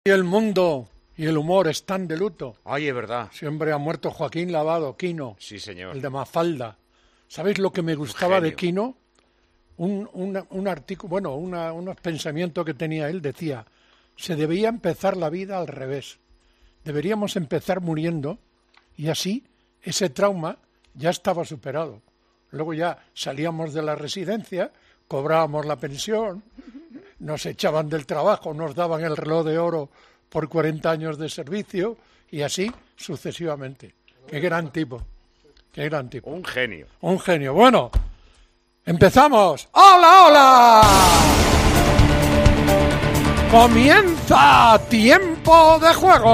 Y el mundo y el humor están de luto. Ay, es verdad. Siempre ha muerto Joaquín Lavado, Quino. Sí, señor. El de Mafalda. ¿Sabéis lo que me gustaba de Quino? Un artículo, bueno, unos pensamientos que tenía él. Decía, se debería empezar la vida al revés. Deberíamos empezar muriendo y así ese trauma ya estaba superado. Luego ya salíamos de la residencia, cobrábamos la pensión, nos echaban del trabajo, nos daban el reloj de oro por 40 años de servicio y así sucesivamente. Qué gran tipo, qué gran tipo. Un genio. Un genio. Bueno, empezamos. ¡Hola, hola! Comienza Tiempo de Juego.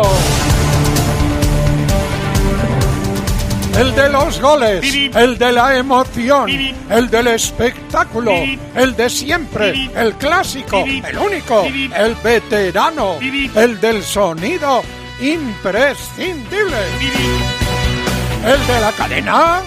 El de los goles, el de la emoción, el del espectáculo, el de siempre, el clásico, el único, el veterano, el del sonido imprescindible, el de la cadena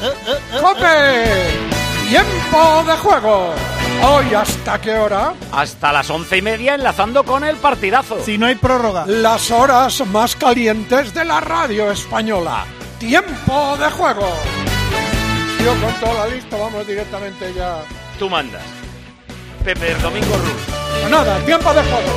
¡COPE! Tiempo de Juego. Hoy, ¿hasta qué hora? Hasta las 11:30, enlazando con el partidazo. Si no hay prórroga. Las horas más calientes de la radio española. Tiempo de Juego. Yo con toda la lista, vamos directamente ya. Tú mandas. Pepe Domingo Ruz. Pues nada, tiempo de juego,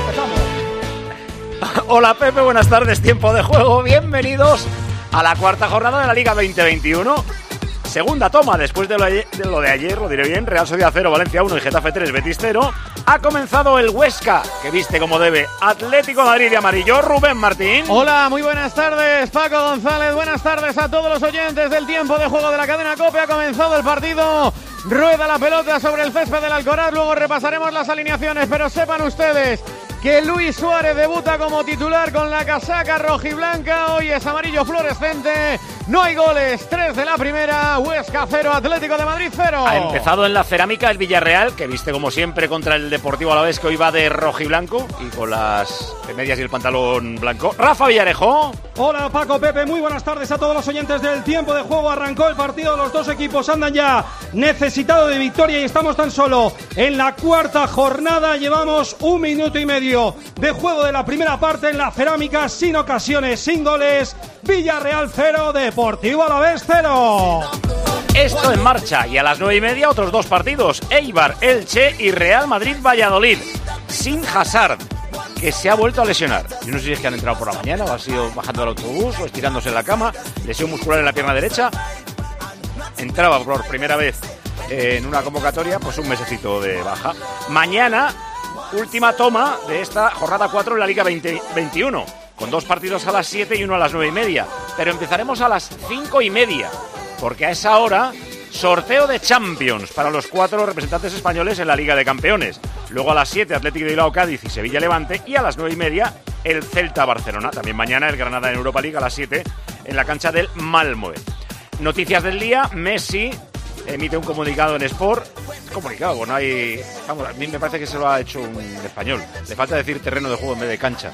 empezamos. Hola Pepe, buenas tardes, Tiempo de Juego. Bienvenidos a la cuarta jornada de la Liga 2021. Segunda toma, después de lo de ayer, lo diré bien, Real Sociedad 0, Valencia 1 y Getafe 3, Betis 0. Ha comenzado el Huesca, que viste como debe, Atlético de Madrid de amarillo, Rubén Martín. Hola, muy buenas tardes, Paco González, buenas tardes a todos los oyentes del Tiempo de Juego de la cadena COPE. Ha comenzado el partido, rueda la pelota sobre el césped del Alcoraz, luego repasaremos las alineaciones, pero sepan ustedes que Luis Suárez debuta como titular con la casaca rojiblanca. Hoy es amarillo fluorescente. No hay goles. 3 de la primera. Huesca 0, Atlético de Madrid 0. Ha empezado en la cerámica el Villarreal, que viste como siempre contra el Deportivo Alavés, que hoy va de rojiblanco y con las medias y el pantalón blanco. Rafa Villarejo. Hola Paco, Pepe, muy buenas tardes a todos los oyentes del Tiempo de Juego. Arrancó el partido, los dos equipos andan ya necesitados de victoria y estamos tan solo en la cuarta jornada. Llevamos 1 minuto y medio de juego de la primera parte en la cerámica, sin ocasiones, sin goles. Villarreal 0, Deportivo Alavés 0. Esto en marcha y a las 9:30 otros dos partidos, Eibar, Elche y Real Madrid Valladolid, sin Hazard, que se ha vuelto a lesionar. Yo no sé si es que han entrado por la mañana o ha sido bajando del autobús o estirándose en la cama, lesión muscular en la pierna derecha. Entraba por primera vez en una convocatoria, pues un mesecito de baja. Mañana, última toma de esta jornada 4 en la Liga 2021, con dos partidos a las 7 y uno a las 9:30. Pero empezaremos a las 5:30, porque a esa hora, sorteo de Champions para los 4 representantes españoles en la Liga de Campeones. Luego a las 7, Atlético de Bilbao, Cádiz y Sevilla Levante. Y a las 9:30, el Celta Barcelona. También mañana el Granada en Europa League a las 7 en la cancha del Malmö. Noticias del día, Messi emite un comunicado en Sport. Comunicado, bueno, hay... Vamos, a mí me parece que se lo ha hecho un español. Le falta decir terreno de juego en vez de cancha.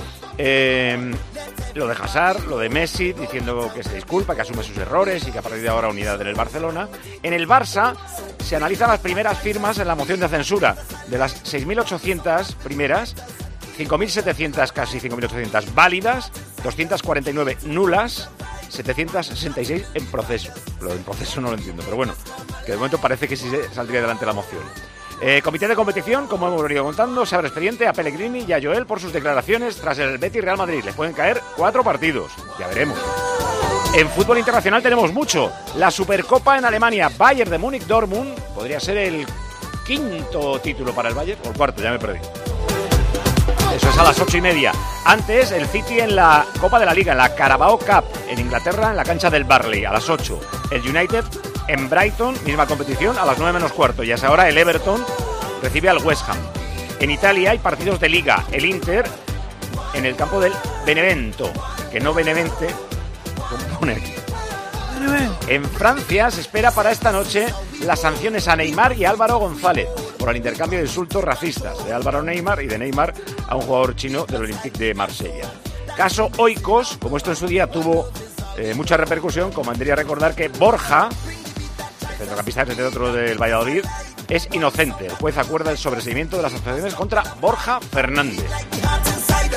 Lo de Hazard, lo de Messi, diciendo que se disculpa, que asume sus errores y que a partir de ahora unidad en el Barcelona. En el Barça se analizan las primeras firmas en la moción de censura. De las 6.800 primeras, 5.700, casi 5.800 válidas, 249 nulas, 766 en proceso. Lo en proceso no lo entiendo, pero bueno, que de momento parece que sí saldría adelante la moción. Comité de competición, como hemos venido contando, se abre expediente a Pellegrini y a Joel por sus declaraciones tras el Betis Real Madrid. Les pueden caer 4 partidos, ya veremos. En fútbol internacional tenemos mucho. La Supercopa en Alemania, Bayern de Múnich Dortmund, podría ser el 5º título para el Bayern, o el 4º, ya me perdí. Eso es a las 8:30. Antes, el City en la Copa de la Liga, en la Carabao Cup, en Inglaterra, en la cancha del Burnley, a las 8. El United en Brighton, misma competición, a las 9:15. Y a esa hora el Everton recibe al West Ham. En Italia hay partidos de Liga. El Inter en el campo del Benevento, que no Benevente, como pone aquí. En Francia se espera para esta noche las sanciones a Neymar y Álvaro González por el intercambio de insultos racistas de Álvaro Neymar y de Neymar a un jugador chino del Olympique de Marsella. Caso Oikos, como esto en su día tuvo mucha repercusión, convendría recordar que Borja, el centrocampista entre otro del Valladolid, es inocente. El juez acuerda el sobreseimiento de las acusaciones contra Borja Fernández.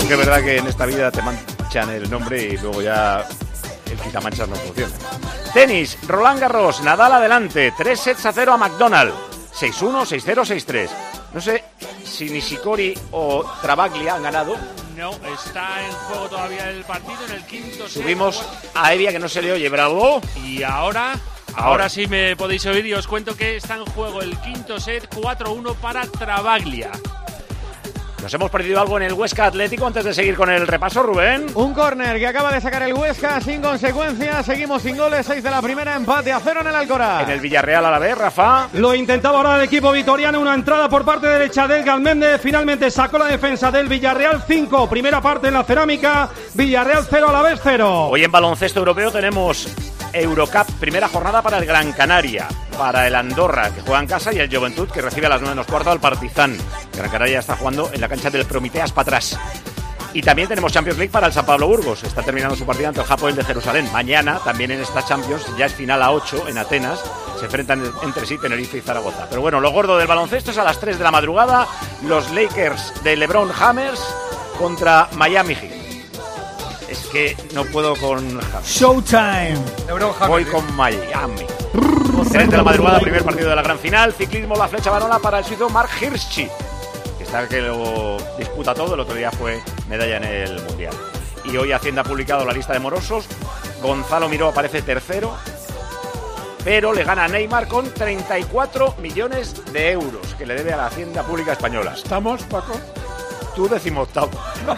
Aunque es verdad que en esta vida te manchan el nombre y luego ya el quitamanchas no funciona. Tenis, Roland Garros, Nadal adelante, 3-0 a McDonald, 6-1, 6-0, 6-3. No sé si Nishikori o Travaglia han ganado. No, está en juego todavía el partido en el quinto set. Subimos a Evia, que no se le oye, bravo. Y ahora sí me podéis oír y os cuento que está en juego el quinto set, 4-1 para Travaglia. ¿Nos hemos perdido algo en el Huesca Atlético antes de seguir con el repaso, Rubén? Un córner que acaba de sacar el Huesca sin consecuencias. Seguimos sin goles, 6 de la primera, empate a 0 en el Alcoraz. En el Villarreal a la vez, Rafa. Lo intentaba ahora el equipo vitoriano, una entrada por parte derecha del Galméndez. Finalmente sacó la defensa del Villarreal, 5. Primera parte en la Cerámica, Villarreal 0 a la vez 0. Hoy en baloncesto europeo tenemos Eurocup, primera jornada para el Gran Canaria, para el Andorra, que juega en casa, y el Joventut, que recibe a las 9:15 al Partizan. Gran Canaria está jugando en la cancha del Prometeas Patras. Y también tenemos Champions League para el San Pablo Burgos. Está terminando su partida ante el Hapoel de Jerusalén. Mañana, también en esta Champions, ya es final a 8 en Atenas. Se enfrentan entre sí Tenerife y Zaragoza. Pero bueno, lo gordo del baloncesto es a las 3 de la madrugada. Los Lakers de LeBron Hammers contra Miami Heat. Es que no puedo con... Showtime. Voy con Miami. 3 de la madrugada, primer partido de la gran final. Ciclismo, la flecha varona para el suizo Mark Hirschi, que está que lo disputa todo. El otro día fue medalla en el Mundial. Y hoy Hacienda ha publicado la lista de morosos. Gonzalo Miró aparece tercero, pero le gana a Neymar con 34 millones de euros que le debe a la Hacienda Pública Española. ¿Estamos, Paco? Tú 18º.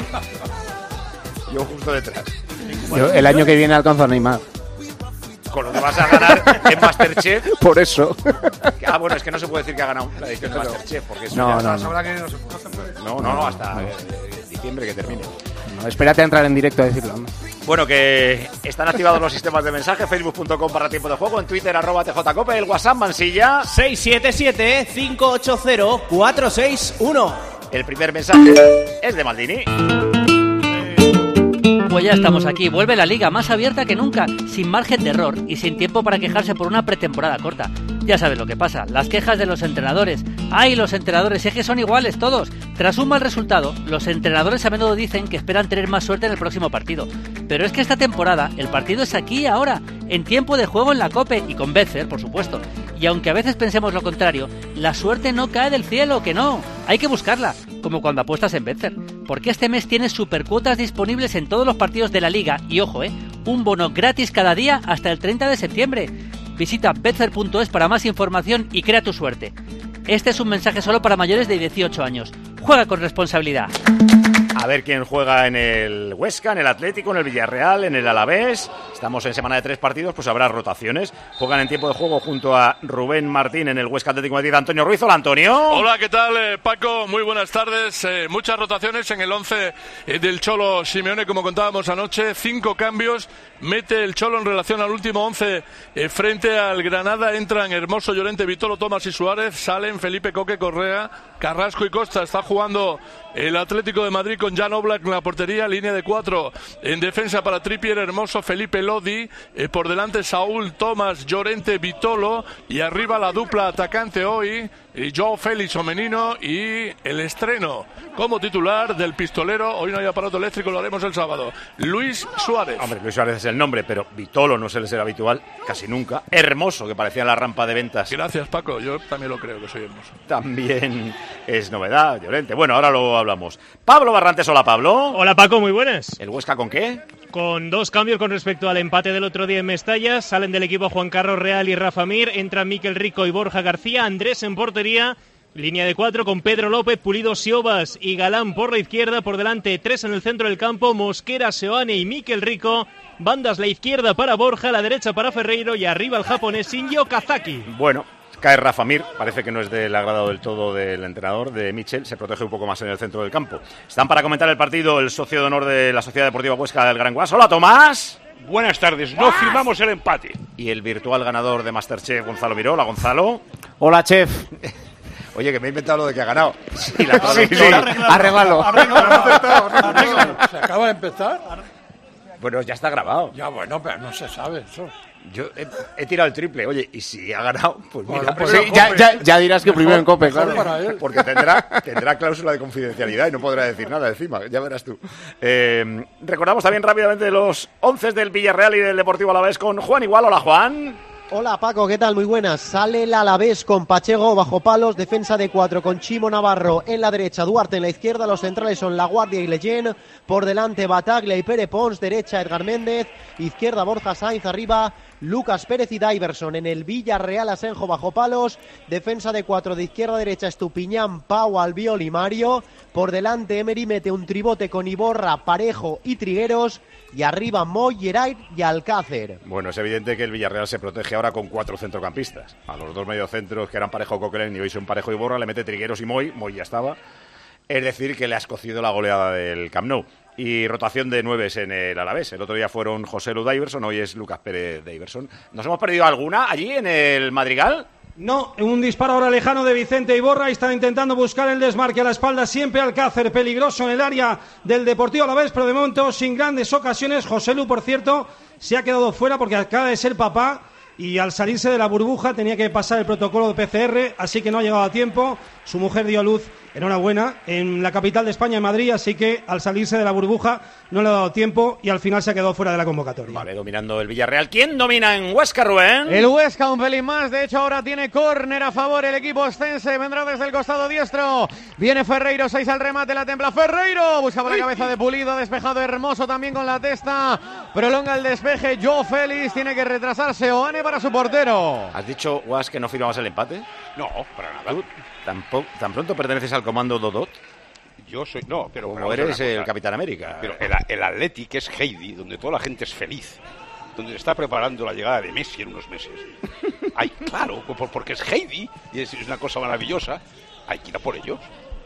Yo justo detrás. Yo el año que viene alcanzo a Neymar. Con lo que vas a ganar en Masterchef. Por eso. Ah, bueno, es que no se puede decir que ha ganado la edición de Masterchef, porque eso No, ya no, sabrá que no se puede. No, hasta diciembre que termine. No, espérate a entrar en directo a decirlo. ¿No? Bueno, que están activados los sistemas de mensaje, facebook.com/tiempo de juego, en Twitter @tjcope, el WhatsApp Mansilla 677-580-461. El primer mensaje es de Maldini. Pues ya estamos aquí, vuelve la liga más abierta que nunca, sin margen de error y sin tiempo para quejarse por una pretemporada corta. Ya sabes lo que pasa, las quejas de los entrenadores. ¡Ay, los entrenadores! Es que son iguales todos. Tras un mal resultado, los entrenadores a menudo dicen que esperan tener más suerte en el próximo partido. Pero es que esta temporada, el partido es aquí y ahora, en tiempo de juego en la COPE y con Betfair, por supuesto. Y aunque a veces pensemos lo contrario, la suerte no cae del cielo, que no. Hay que buscarla, como cuando apuestas en Betfair. Porque este mes tienes supercuotas disponibles en todos los partidos de la liga y, ojo, un bono gratis cada día hasta el 30 de septiembre. Visita betfair.es para más información y crea tu suerte. Este es un mensaje solo para mayores de 18 años. Juega con responsabilidad. A ver quién juega en el Huesca, en el Atlético, en el Villarreal, en el Alavés. Estamos en semana de 3 partidos, pues habrá rotaciones. Juegan en tiempo de juego junto a Rubén Martín en el Huesca Atlético de Madrid, Antonio Ruiz. Hola, Antonio. Hola, ¿qué tal, Paco? Muy buenas tardes. Muchas rotaciones en el 11 del Cholo Simeone, como contábamos anoche. 5 cambios mete el Cholo en relación al último 11 frente al Granada. Entran Hermoso, Llorente, Vitolo, Tomás y Suárez. Salen Felipe, Coque, Correa, Carrasco y Costa. Está jugando el Atlético de Madrid con Jan Oblak en la portería, línea de 4 en defensa para Trippier, Hermoso, Felipe, Lodi, por delante Saúl, Tomás, Llorente, Vitolo, y arriba la dupla atacante hoy, Joao Félix o Menino, y el estreno como titular del pistolero. Hoy no hay aparato eléctrico, lo haremos el sábado, Luis Suárez. Hombre, Luis Suárez es el nombre, pero Vitolo no suele ser habitual casi nunca. Hermoso, que parecía la rampa de ventas. Gracias, Paco, yo también lo creo que soy Hermoso. También es novedad, Llorente. Bueno, ahora lo hablamos. Pablo Barrantes, hola Pablo. Hola Paco, muy buenas. ¿El Huesca con qué? Con 2 cambios con respecto al empate del otro día en Mestalla. Salen del equipo Juan Carlos Real y Rafa Mir. Entran Miquel Rico y Borja García. Andrés en portería. Línea de 4 con Pedro López, Pulido, Siobas y Galán por la izquierda. Por delante 3 en el centro del campo. Mosquera, Seoane y Miquel Rico. Bandas la izquierda para Borja, la derecha para Ferreiro y arriba el japonés Shinji Okazaki. Bueno, cae Rafa Mir, parece que no es del agrado del todo del entrenador, de Michel, se protege un poco más en el centro del campo. Están para comentar el partido el socio de honor de la Sociedad Deportiva Huesca del Gran Guas. Hola, Tomás. Buenas tardes, no firmamos el empate. Y el virtual ganador de Masterchef, Gonzalo Miró. Hola, Gonzalo. Hola, chef. Oye, que me he inventado lo de que ha ganado. Sí, arréglalo. ¿Se acaba de empezar? Bueno, ya está grabado. Ya, bueno, pero no se sabe eso. Yo he tirado el triple, oye, y si ha ganado, pues mira. Bueno, pues pues Sí, ya dirás que primero en Cope, claro. Para él. Porque tendrá cláusula de confidencialidad y no podrá decir nada encima, ya verás tú. Recordamos también rápidamente los 11 del Villarreal y del Deportivo Alavés con Juan Igual. Hola, Juan. Hola Paco, ¿qué tal? Muy buenas. Sale el Alavés con Pacheco bajo palos, defensa de 4 con Chimo Navarro en la derecha, Duarte en la izquierda, los centrales son Laguardia y Leyen, por delante Bataglia y Pere Pons, derecha Edgar Méndez, izquierda Borja Sainz, arriba Lucas Pérez y Diverson. En el Villarreal Asenjo bajo palos, defensa de 4 de izquierda a derecha Estupiñán, Pau, Albiol y Mario, por delante Emery mete un tribote con Iborra, Parejo y Trigueros, y arriba Moy, Geray y Alcácer. Bueno, es evidente que el Villarreal se protege ahora con 4 centrocampistas. A los 2 mediocentros, que eran Parejo, Coquelin, y hoy son Parejo y Borra, le mete Trigueros y Moy ya estaba. Es decir, que le has cocido la goleada del Camp Nou. Y rotación de 9 en el Alavés. El otro día fueron José Lu Diverson, hoy es Lucas Pérez Diverson. ¿Nos hemos perdido alguna allí en el Madrigal? No, un disparo ahora lejano de Vicente Iborra. Están intentando buscar el desmarque a la espalda. Siempre Alcácer, peligroso en el área del Deportivo Alavés, pero de momento sin grandes ocasiones. José Lu, por cierto, se ha quedado fuera porque acaba de ser papá y al salirse de la burbuja tenía que pasar el protocolo de PCR, así que no ha llegado a tiempo. Su mujer dio a luz, enhorabuena, en la capital de España, en Madrid, así que al salirse de la burbuja no le ha dado tiempo y al final se ha quedado fuera de la convocatoria. Vale, dominando el Villarreal. ¿Quién domina en Huesca, Rubén? El Huesca un pelín más, de hecho ahora tiene córner a favor el equipo ostense, vendrá desde el costado diestro, viene Ferreiro, 6 al remate, la templa Ferreiro, buscaba la cabeza de Pulido, despejado Hermoso también con la testa, prolonga el despeje, Joe Félix, tiene que retrasarse Oane para su portero. ¿Has dicho, Guas, que no firmamos el empate? No, para nada. ¿Tú tan pronto perteneces al comando Dodot? Yo soy... No, pero... Como eres el Capitán América. Pero el Athletic es Heidi, donde toda la gente es feliz. Donde se está preparando la llegada de Messi en unos meses. Ay, claro, porque es Heidi y es una cosa maravillosa. Hay que ir a por ellos.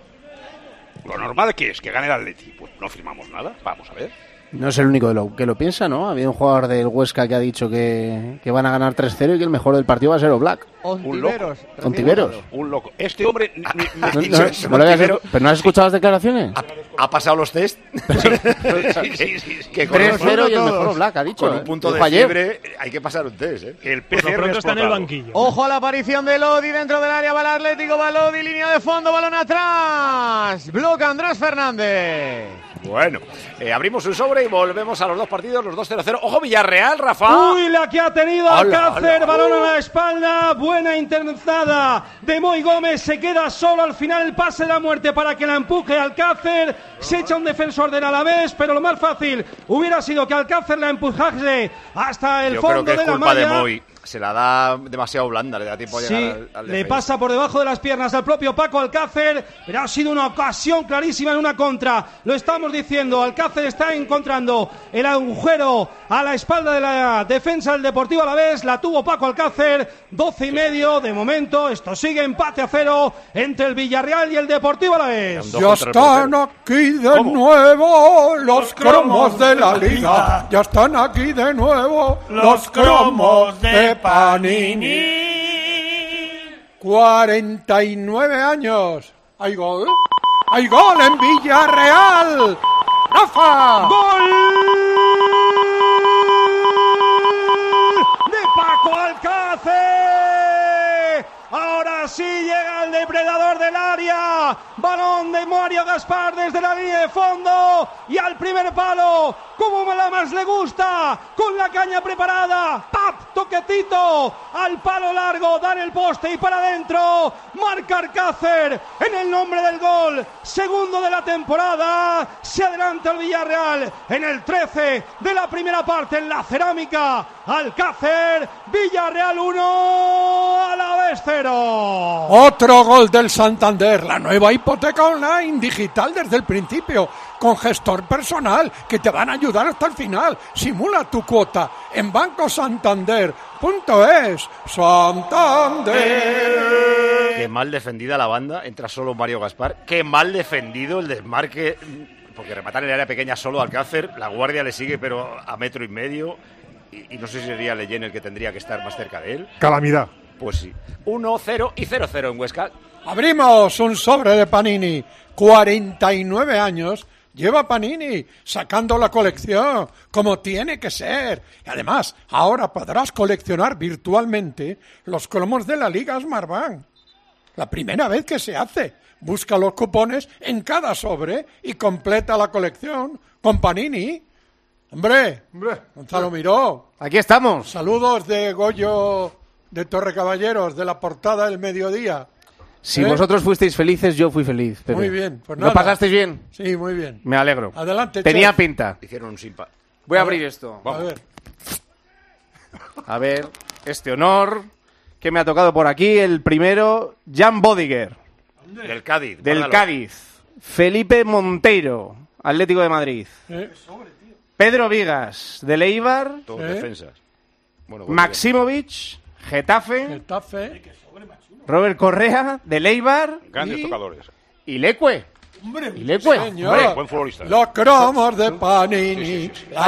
Lo normal que es que gane el Athletic. Pues no firmamos nada. Vamos a ver. No es el único que lo piensa, ¿no? Había un jugador del Huesca que ha dicho que van a ganar 3-0 y que el mejor del partido va a ser Oblak. Ontiveros. Ontiveros. Un loco. Este hombre... ¿Pero no has escuchado las declaraciones? ¿Ha pasado los test? Sí. Que 3-0 y el mejor Oblak, ha dicho. Con un punto de fiebre hay que pasar un test, ¿eh? El Por lo pronto está en el banquillo. Ojo a la aparición de Lodi dentro del área, va el Atlético, va Lodi, línea de fondo, balón atrás, bloca Andrés Fernández. Bueno, abrimos un sobre y volvemos a los dos partidos, los 2-0-0. ¡Ojo, Villarreal, Rafa! ¡Uy, la que ha tenido Alcácer! Balón a la espalda, buena internada de Moy Gómez, se queda solo al final el pase de la muerte para que la empuje Alcácer, se echa un defensor del Alavés, pero lo más fácil hubiera sido que Alcácer la empujase hasta el fondo de la malla. Yo creo que es culpa de Moy. Se la da demasiado blanda, le da tiempo a llegar al le pasa por debajo de las piernas al propio Paco Alcácer, pero ha sido una ocasión clarísima en una contra. Lo estamos diciendo, Alcácer está encontrando el agujero a la espalda de la defensa del Deportivo Alavés, la tuvo Paco Alcácer, 12:30 de momento, esto sigue empate a 0 entre el Villarreal y el Deportivo Alavés. Ya están aquí de nuevo los cromos de la Liga, ya están aquí de nuevo los cromos de Panini. 49 años. Hay gol. Hay gol en Villarreal. Rafa. ¡Gol de Paco Alcácer! Ahora sí llega el depredador del área. Balón de Mario Gaspar desde la línea de fondo y al primer palo, como la más le gusta, con la caña preparada. ¡Pap! Toquetito al palo largo, da en el poste y para adentro. Marca Alcácer en el nombre del gol. Segundo de la temporada. Se adelanta el Villarreal en el 13 de la primera parte en la cerámica. Alcácer, Villarreal 1, Alavés 0. Otro gol del Santander, la nueva hipoteca online digital desde el principio, con gestor personal que te van a ayudar hasta el final. Simula tu cuota en bancosantander.es. Santander. Qué mal defendida la banda, entra solo Mario Gaspar. Qué mal defendido el desmarque, porque rematar en el área pequeña solo Alcácer, la guardia le sigue pero a 1,5 metros. Y no sé si sería Leyen el que tendría que estar más cerca de él. Calamidad. Pues sí. 1-0 y 0-0 en Huesca. Abrimos un sobre de Panini. 49 años Lleva Panini sacando la colección como tiene que ser. Y además, ahora podrás coleccionar virtualmente los cromos de la Liga Smartbank. La primera vez que se hace. Busca los cupones en cada sobre y completa la colección con Panini. Hombre, Gonzalo Miró. Aquí estamos. Saludos de Goyo de Torrecaballeros, de la portada del Mediodía. Si vosotros fuisteis felices, yo fui feliz. Pero muy bien. Pues nada. ¿Lo pasasteis bien? Sí, muy bien. Me alegro. Adelante, Tenía chef. pinta. Hicieron un simpa. Voy a abrir esto. Vamos. A ver, este honor que me ha tocado por aquí, el primero, Jan Bodiger. Del Cádiz. Del guárdalo. Cádiz. Felipe Monteiro, Atlético de Madrid. Pedro Vigas, del Eibar. Todos defensas. Bueno, Maximovic, Getafe. Getafe. Robert Correa, del Eibar. Grandes tocadores. Y Leque. Hombre, Y Leque. señor. Hombre, buen futbolista. Los cromos de Panini.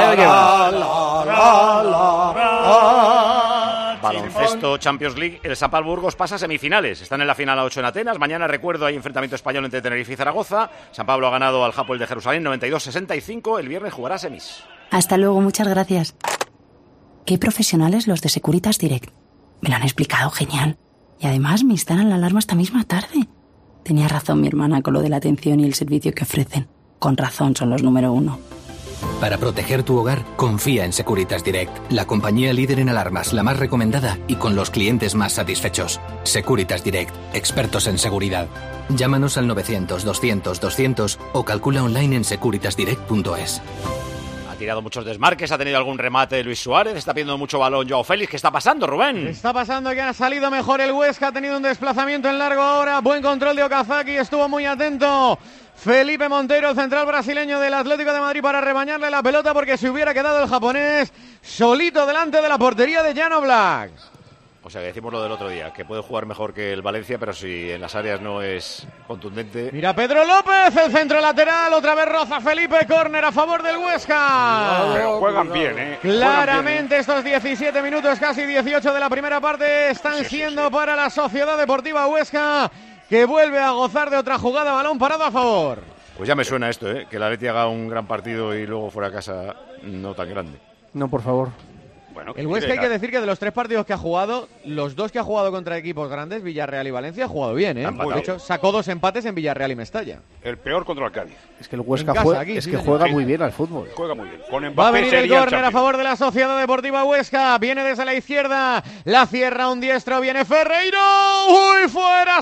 Baloncesto Champions League, el San Pablo Burgos pasa a semifinales. Están en la final a 8 en Atenas. Mañana, recuerdo, hay enfrentamiento español entre Tenerife y Zaragoza. San Pablo ha ganado al Hapoel de Jerusalén 92-65. El viernes jugará semis. Hasta luego, muchas gracias. Qué profesionales los de Securitas Direct. Me lo han explicado genial. Y además me instalan la alarma esta misma tarde. Tenía razón mi hermana con lo de la atención y el servicio que ofrecen. Con razón son los número 1. Para proteger tu hogar, confía en Securitas Direct, la compañía líder en alarmas, la más recomendada y con los clientes más satisfechos. Securitas Direct, expertos en seguridad. Llámanos al 900-200-200 o calcula online en securitasdirect.es. Ha tirado muchos desmarques, ha tenido algún remate Luis Suárez, está pidiendo mucho balón Joao Félix. ¿Qué está pasando, Rubén? Está pasando que ha salido mejor el Huesca, ha tenido un desplazamiento en largo ahora, buen control de Okazaki, estuvo muy atento Felipe Monteiro, el central brasileño del Atlético de Madrid, para rebañarle la pelota porque se hubiera quedado el japonés solito delante de la portería de Jan Oblak. O sea, que decimos lo del otro día, que puede jugar mejor que el Valencia, pero si en las áreas no es contundente... Mira Pedro López, el centro lateral, otra vez roza Felipe, córner a favor del Huesca. Pero juegan bien, ¿eh? Claramente estos 17 minutos, casi 18 de la primera parte, están siendo para la Sociedad Deportiva Huesca, que vuelve a gozar de otra jugada, balón parado a favor. Pues ya me suena esto, que el Atleti haga un gran partido y luego fuera a casa no tan grande. No, por favor. Bueno, El Huesca, hay que decir que de los 3 partidos que ha jugado, los 2 que ha jugado contra equipos grandes, Villarreal y Valencia, ha jugado bien, ¿eh? De hecho, sacó 2 empates en Villarreal y Mestalla. El peor contra el Cádiz. Es que el Huesca En casa, aquí, juega muy bien al fútbol. Juega muy bien. Con Mbappé Va a venir el sería córner a favor de la Sociedad Deportiva Huesca. Viene desde la izquierda. La cierra un diestro. Viene Ferreiro. ¡Uy! ¡Fuera!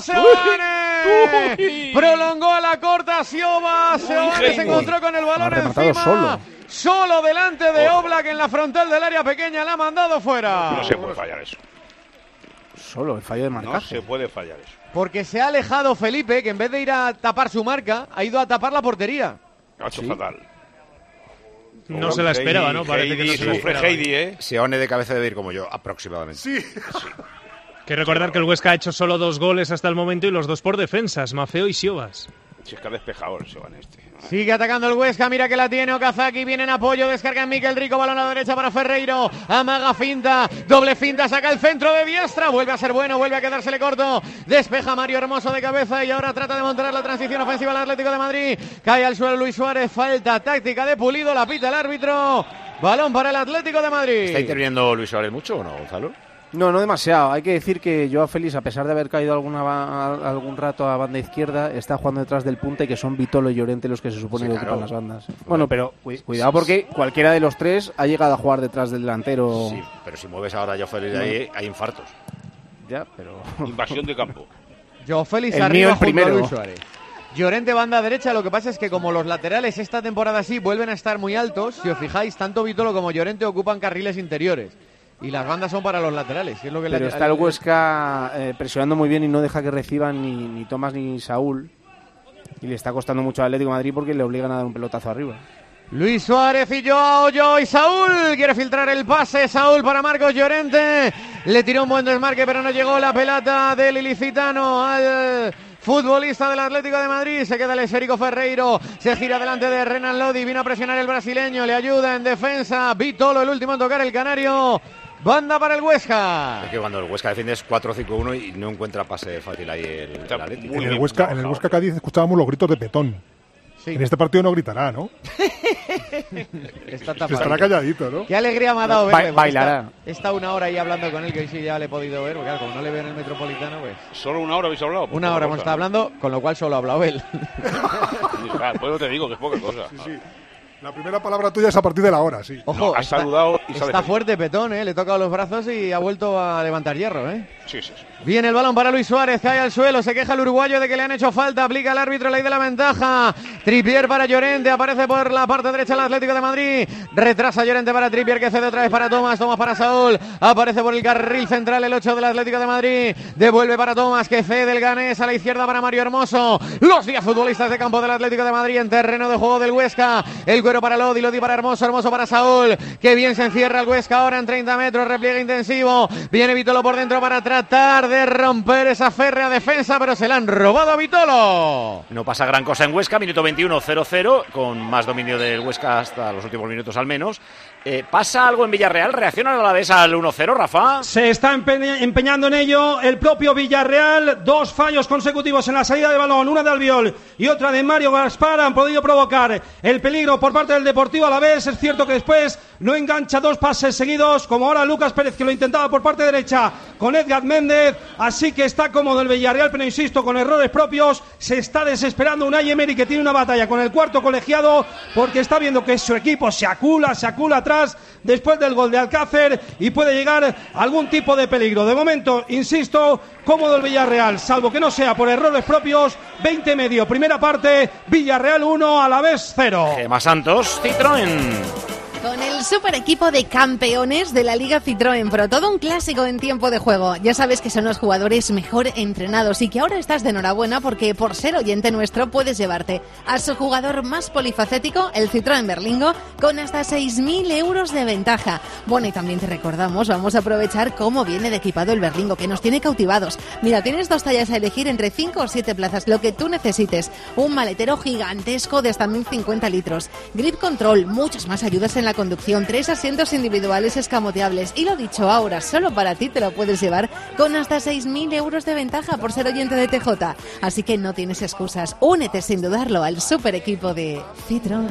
¡Seoane! Prolongó a la corta Siobas. Seoane se encontró con el balón encima. Solo delante de Oblak en la frontal del área pequeña. La ha mandado fuera. No se puede fallar eso. Solo el fallo de marcaje. No se puede fallar eso. Porque se ha alejado Felipe, que en vez de ir a tapar su marca, ha ido a tapar la portería. Ha hecho fatal. No se la esperaba, ¿no? Parece que no se la esperaba. Seone de cabeza debe ir como yo, aproximadamente. Sí. Que recordar que el Huesca ha hecho solo 2 goles hasta el momento y los 2 por defensas, Mafeo y Siobas. Si es que ha despejado el Seoane este. Sigue atacando el Huesca, mira que la tiene Okazaki, viene en apoyo, descarga en Mikel Rico, balón a la derecha para Ferreiro, amaga finta, doble finta, saca el centro de diestra, vuelve a ser bueno, vuelve a quedársele corto, despeja Mario Hermoso de cabeza y ahora trata de montar la transición ofensiva al Atlético de Madrid, cae al suelo Luis Suárez, falta táctica de Pulido, la pita el árbitro, balón para el Atlético de Madrid. ¿Está interviniendo Luis Suárez mucho o no, Gonzalo? No, no demasiado. Hay que decir que Joao Félix, a pesar de haber caído algún rato a banda izquierda, está jugando detrás del punta y que son Vitolo y Llorente los que se supone que ocupan las bandas. Bueno, pero cuidado porque cualquiera de los 3 ha llegado a jugar detrás del delantero. Sí, pero si mueves ahora a Joao Félix de ahí, hay infartos. Ya, pero... Invasión de campo. Joao Félix el arriba mío el junto primero. a Luis Suárez. Llorente banda derecha, lo que pasa es que como los laterales esta temporada sí vuelven a estar muy altos, si os fijáis, tanto Vitolo como Llorente ocupan carriles interiores. Y las bandas son para los laterales. Es lo que pero está el Huesca presionando muy bien y no deja que reciban ni Tomás ni Saúl. Y le está costando mucho al Atlético de Madrid porque le obligan a dar un pelotazo arriba. Luis Suárez y Joao y Saúl. Quiere filtrar el pase. Saúl para Marcos Llorente. Le tiró un buen desmarque, pero no llegó la pelota del ilicitano al futbolista del Atlético de Madrid. Se queda el esférico Ferreiro. Se gira delante de Renan Lodi. Vino a presionar el brasileño. Le ayuda en defensa Vitolo, el último en tocar el canario. Banda para el Huesca. Es que cuando el Huesca defiende es 4-5-1 y no encuentra pase fácil ahí el Atlético. En el Huesca Cádiz escuchábamos los gritos de Petón. En este partido no gritará, ¿no? Está tapado. Estará calladito, ¿no? Qué alegría me ha dado verle. Bailará. Está una hora ahí hablando con él, que hoy sí ya le he podido ver, porque claro, como no le veo en el Metropolitano, pues... ¿Solo una hora habéis hablado? Una hora hemos estado hablando, con lo cual solo ha hablado él. Claro, pues te digo que es poca cosa. Sí. La primera palabra tuya es a partir de la hora, sí. Ojo, no, has saludado y está fuerte Petón, le he tocado los brazos y ha vuelto a levantar hierro, Sí. Viene el balón para Luis Suárez, cae al suelo, se queja el uruguayo de que le han hecho falta, aplica el árbitro ley de la ventaja. Trippier para Llorente, aparece por la parte derecha el Atlético de Madrid, retrasa Llorente para Trippier, que cede otra vez para Tomás para Saúl, aparece por el carril central el 8 del Atlético de Madrid, devuelve para Tomás, que cede el Ganés a la izquierda para Mario Hermoso. Los 10 futbolistas de campo del Atlético de Madrid en terreno de juego del Huesca, el cuero para Lodi para Hermoso para Saúl, que bien se encierra el Huesca ahora en 30 metros, repliegue intensivo, viene Vitolo por dentro para tratar de romper esa férrea defensa, pero se la han robado a Vitolo. No pasa gran cosa en Huesca, minuto 21, 0-0, con más dominio del Huesca hasta los últimos minutos al menos. ¿Pasa algo en Villarreal? ¿Reacciona a la vez al 1-0, Rafa? Se está empeñando en ello el propio Villarreal. 2 fallos consecutivos en la salida de balón, una de Albiol y otra de Mario Gaspar, han podido provocar el peligro por parte del Deportivo Alavés. Es cierto que después no engancha 2 pases seguidos, como ahora Lucas Pérez, que lo intentaba por parte derecha con Edgar Méndez. Así que está cómodo el Villarreal, pero insisto, con errores propios. Se está desesperando Unai Emery, que tiene una batalla con el cuarto colegiado, porque está viendo que su equipo se acula atrás después del gol de Alcácer y puede llegar a algún tipo de peligro. De momento, insisto, cómodo el Villarreal, salvo que no sea por errores propios. 20 medio, primera parte, Villarreal 1, Alavés 0. Gemma Santos, Citroën. Con el super equipo de campeones de la Liga Citroën Pro, todo un clásico en tiempo de juego. Ya sabes que son los jugadores mejor entrenados y que ahora estás de enhorabuena porque por ser oyente nuestro puedes llevarte a su jugador más polifacético, el Citroën Berlingo, con hasta 6.000 euros de ventaja. Bueno, y también te recordamos, vamos a aprovechar cómo viene de equipado el Berlingo, que nos tiene cautivados. Mira, tienes 2 tallas a elegir entre 5 o 7 plazas, lo que tú necesites. Un maletero gigantesco de hasta 1.050 litros, grip control, muchas más ayudas en la conducción, 3 asientos individuales escamoteables y lo dicho, ahora solo para ti te lo puedes llevar con hasta 6.000 euros de ventaja por ser oyente de TJ. Así que no tienes excusas, únete sin dudarlo al super equipo de Citroën.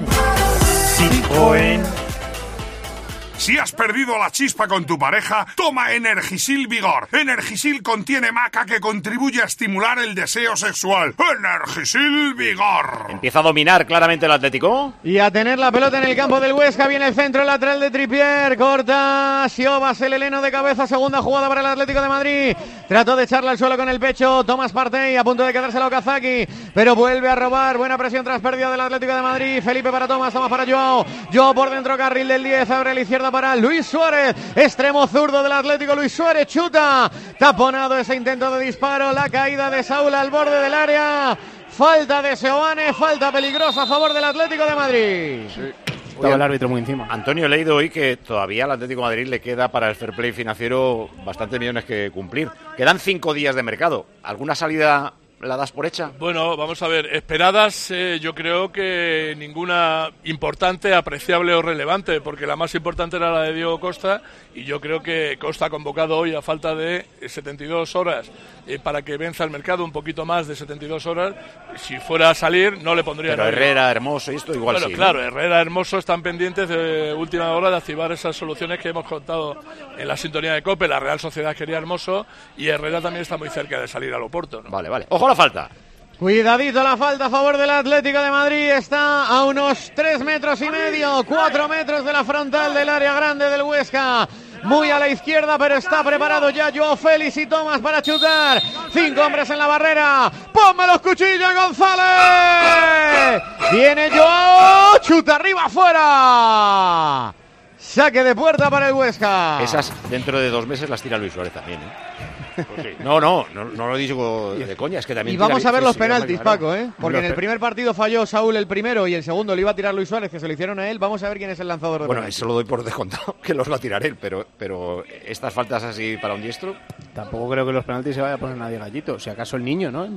Si has perdido la chispa con tu pareja, toma Energisil Vigor. Energisil contiene maca que contribuye a estimular el deseo sexual. Energisil Vigor. Empieza a dominar claramente el Atlético. Y a tener la pelota en el campo del Huesca. Viene el centro lateral de Trippier. Corta Siobas, el heleno de cabeza. Segunda jugada para el Atlético de Madrid. Trató de echarla al suelo con el pecho Tomás Partey, a punto de quedársela a Okazaki, pero vuelve a robar. Buena presión tras pérdida del Atlético de Madrid. Felipe para Tomás para Joao. Joao por dentro, carril del 10. Abre a la izquierda para Luis Suárez, extremo zurdo del Atlético. Luis Suárez chuta, taponado ese intento de disparo, la caída de Saúl al borde del área. Falta de Seoane, falta peligrosa a favor del Atlético de Madrid. Sí. Estaba el árbitro muy encima. Antonio, he leído hoy que todavía al Atlético de Madrid le queda para el fair play financiero bastantes millones que cumplir. Quedan 5 días de mercado. ¿Alguna salida la das por hecha? Bueno, vamos a ver, esperadas yo creo que ninguna importante, apreciable o relevante, porque la más importante era la de Diego Costa, y yo creo que Costa ha convocado hoy a falta de 72 horas para que venza el mercado, un poquito más de 72 horas. Si fuera a salir no le pondría pero nadie. Herrera, Hermoso y esto igual. Bueno, sí, claro, ¿no? Herrera, Hermoso están pendientes de última hora de activar esas soluciones que hemos contado en la sintonía de COPE. La Real Sociedad quería Hermoso y Herrera también está muy cerca de salir al Oporto, ¿no? Vale. Ojo a la falta. Cuidadito la falta a favor del Atlético de Madrid. Está a unos 3 metros y medio, 4 metros de la frontal del área grande del Huesca. Muy a la izquierda, pero está preparado ya Joao Félix y Tomás para chutar. 5 hombres en la barrera. ¡Ponme los cuchillos, González! Viene Joao, chuta arriba, afuera. Saque de puerta para el Huesca. Esas dentro de 2 meses las tira Luis Suárez también, ¿eh? Pues sí. No lo digo de coña, es que también. Y vamos a ver los penaltis, claro. Paco, porque en el primer partido falló Saúl el primero y el segundo lo iba a tirar Luis Suárez, que se lo hicieron a él. Vamos a ver quién es el lanzador de penaltis. Eso lo doy por descontado, que los va a tirar él, pero estas faltas así para un diestro. Tampoco creo que los penaltis se vaya a poner nadie gallito. Si acaso el niño, ¿no? El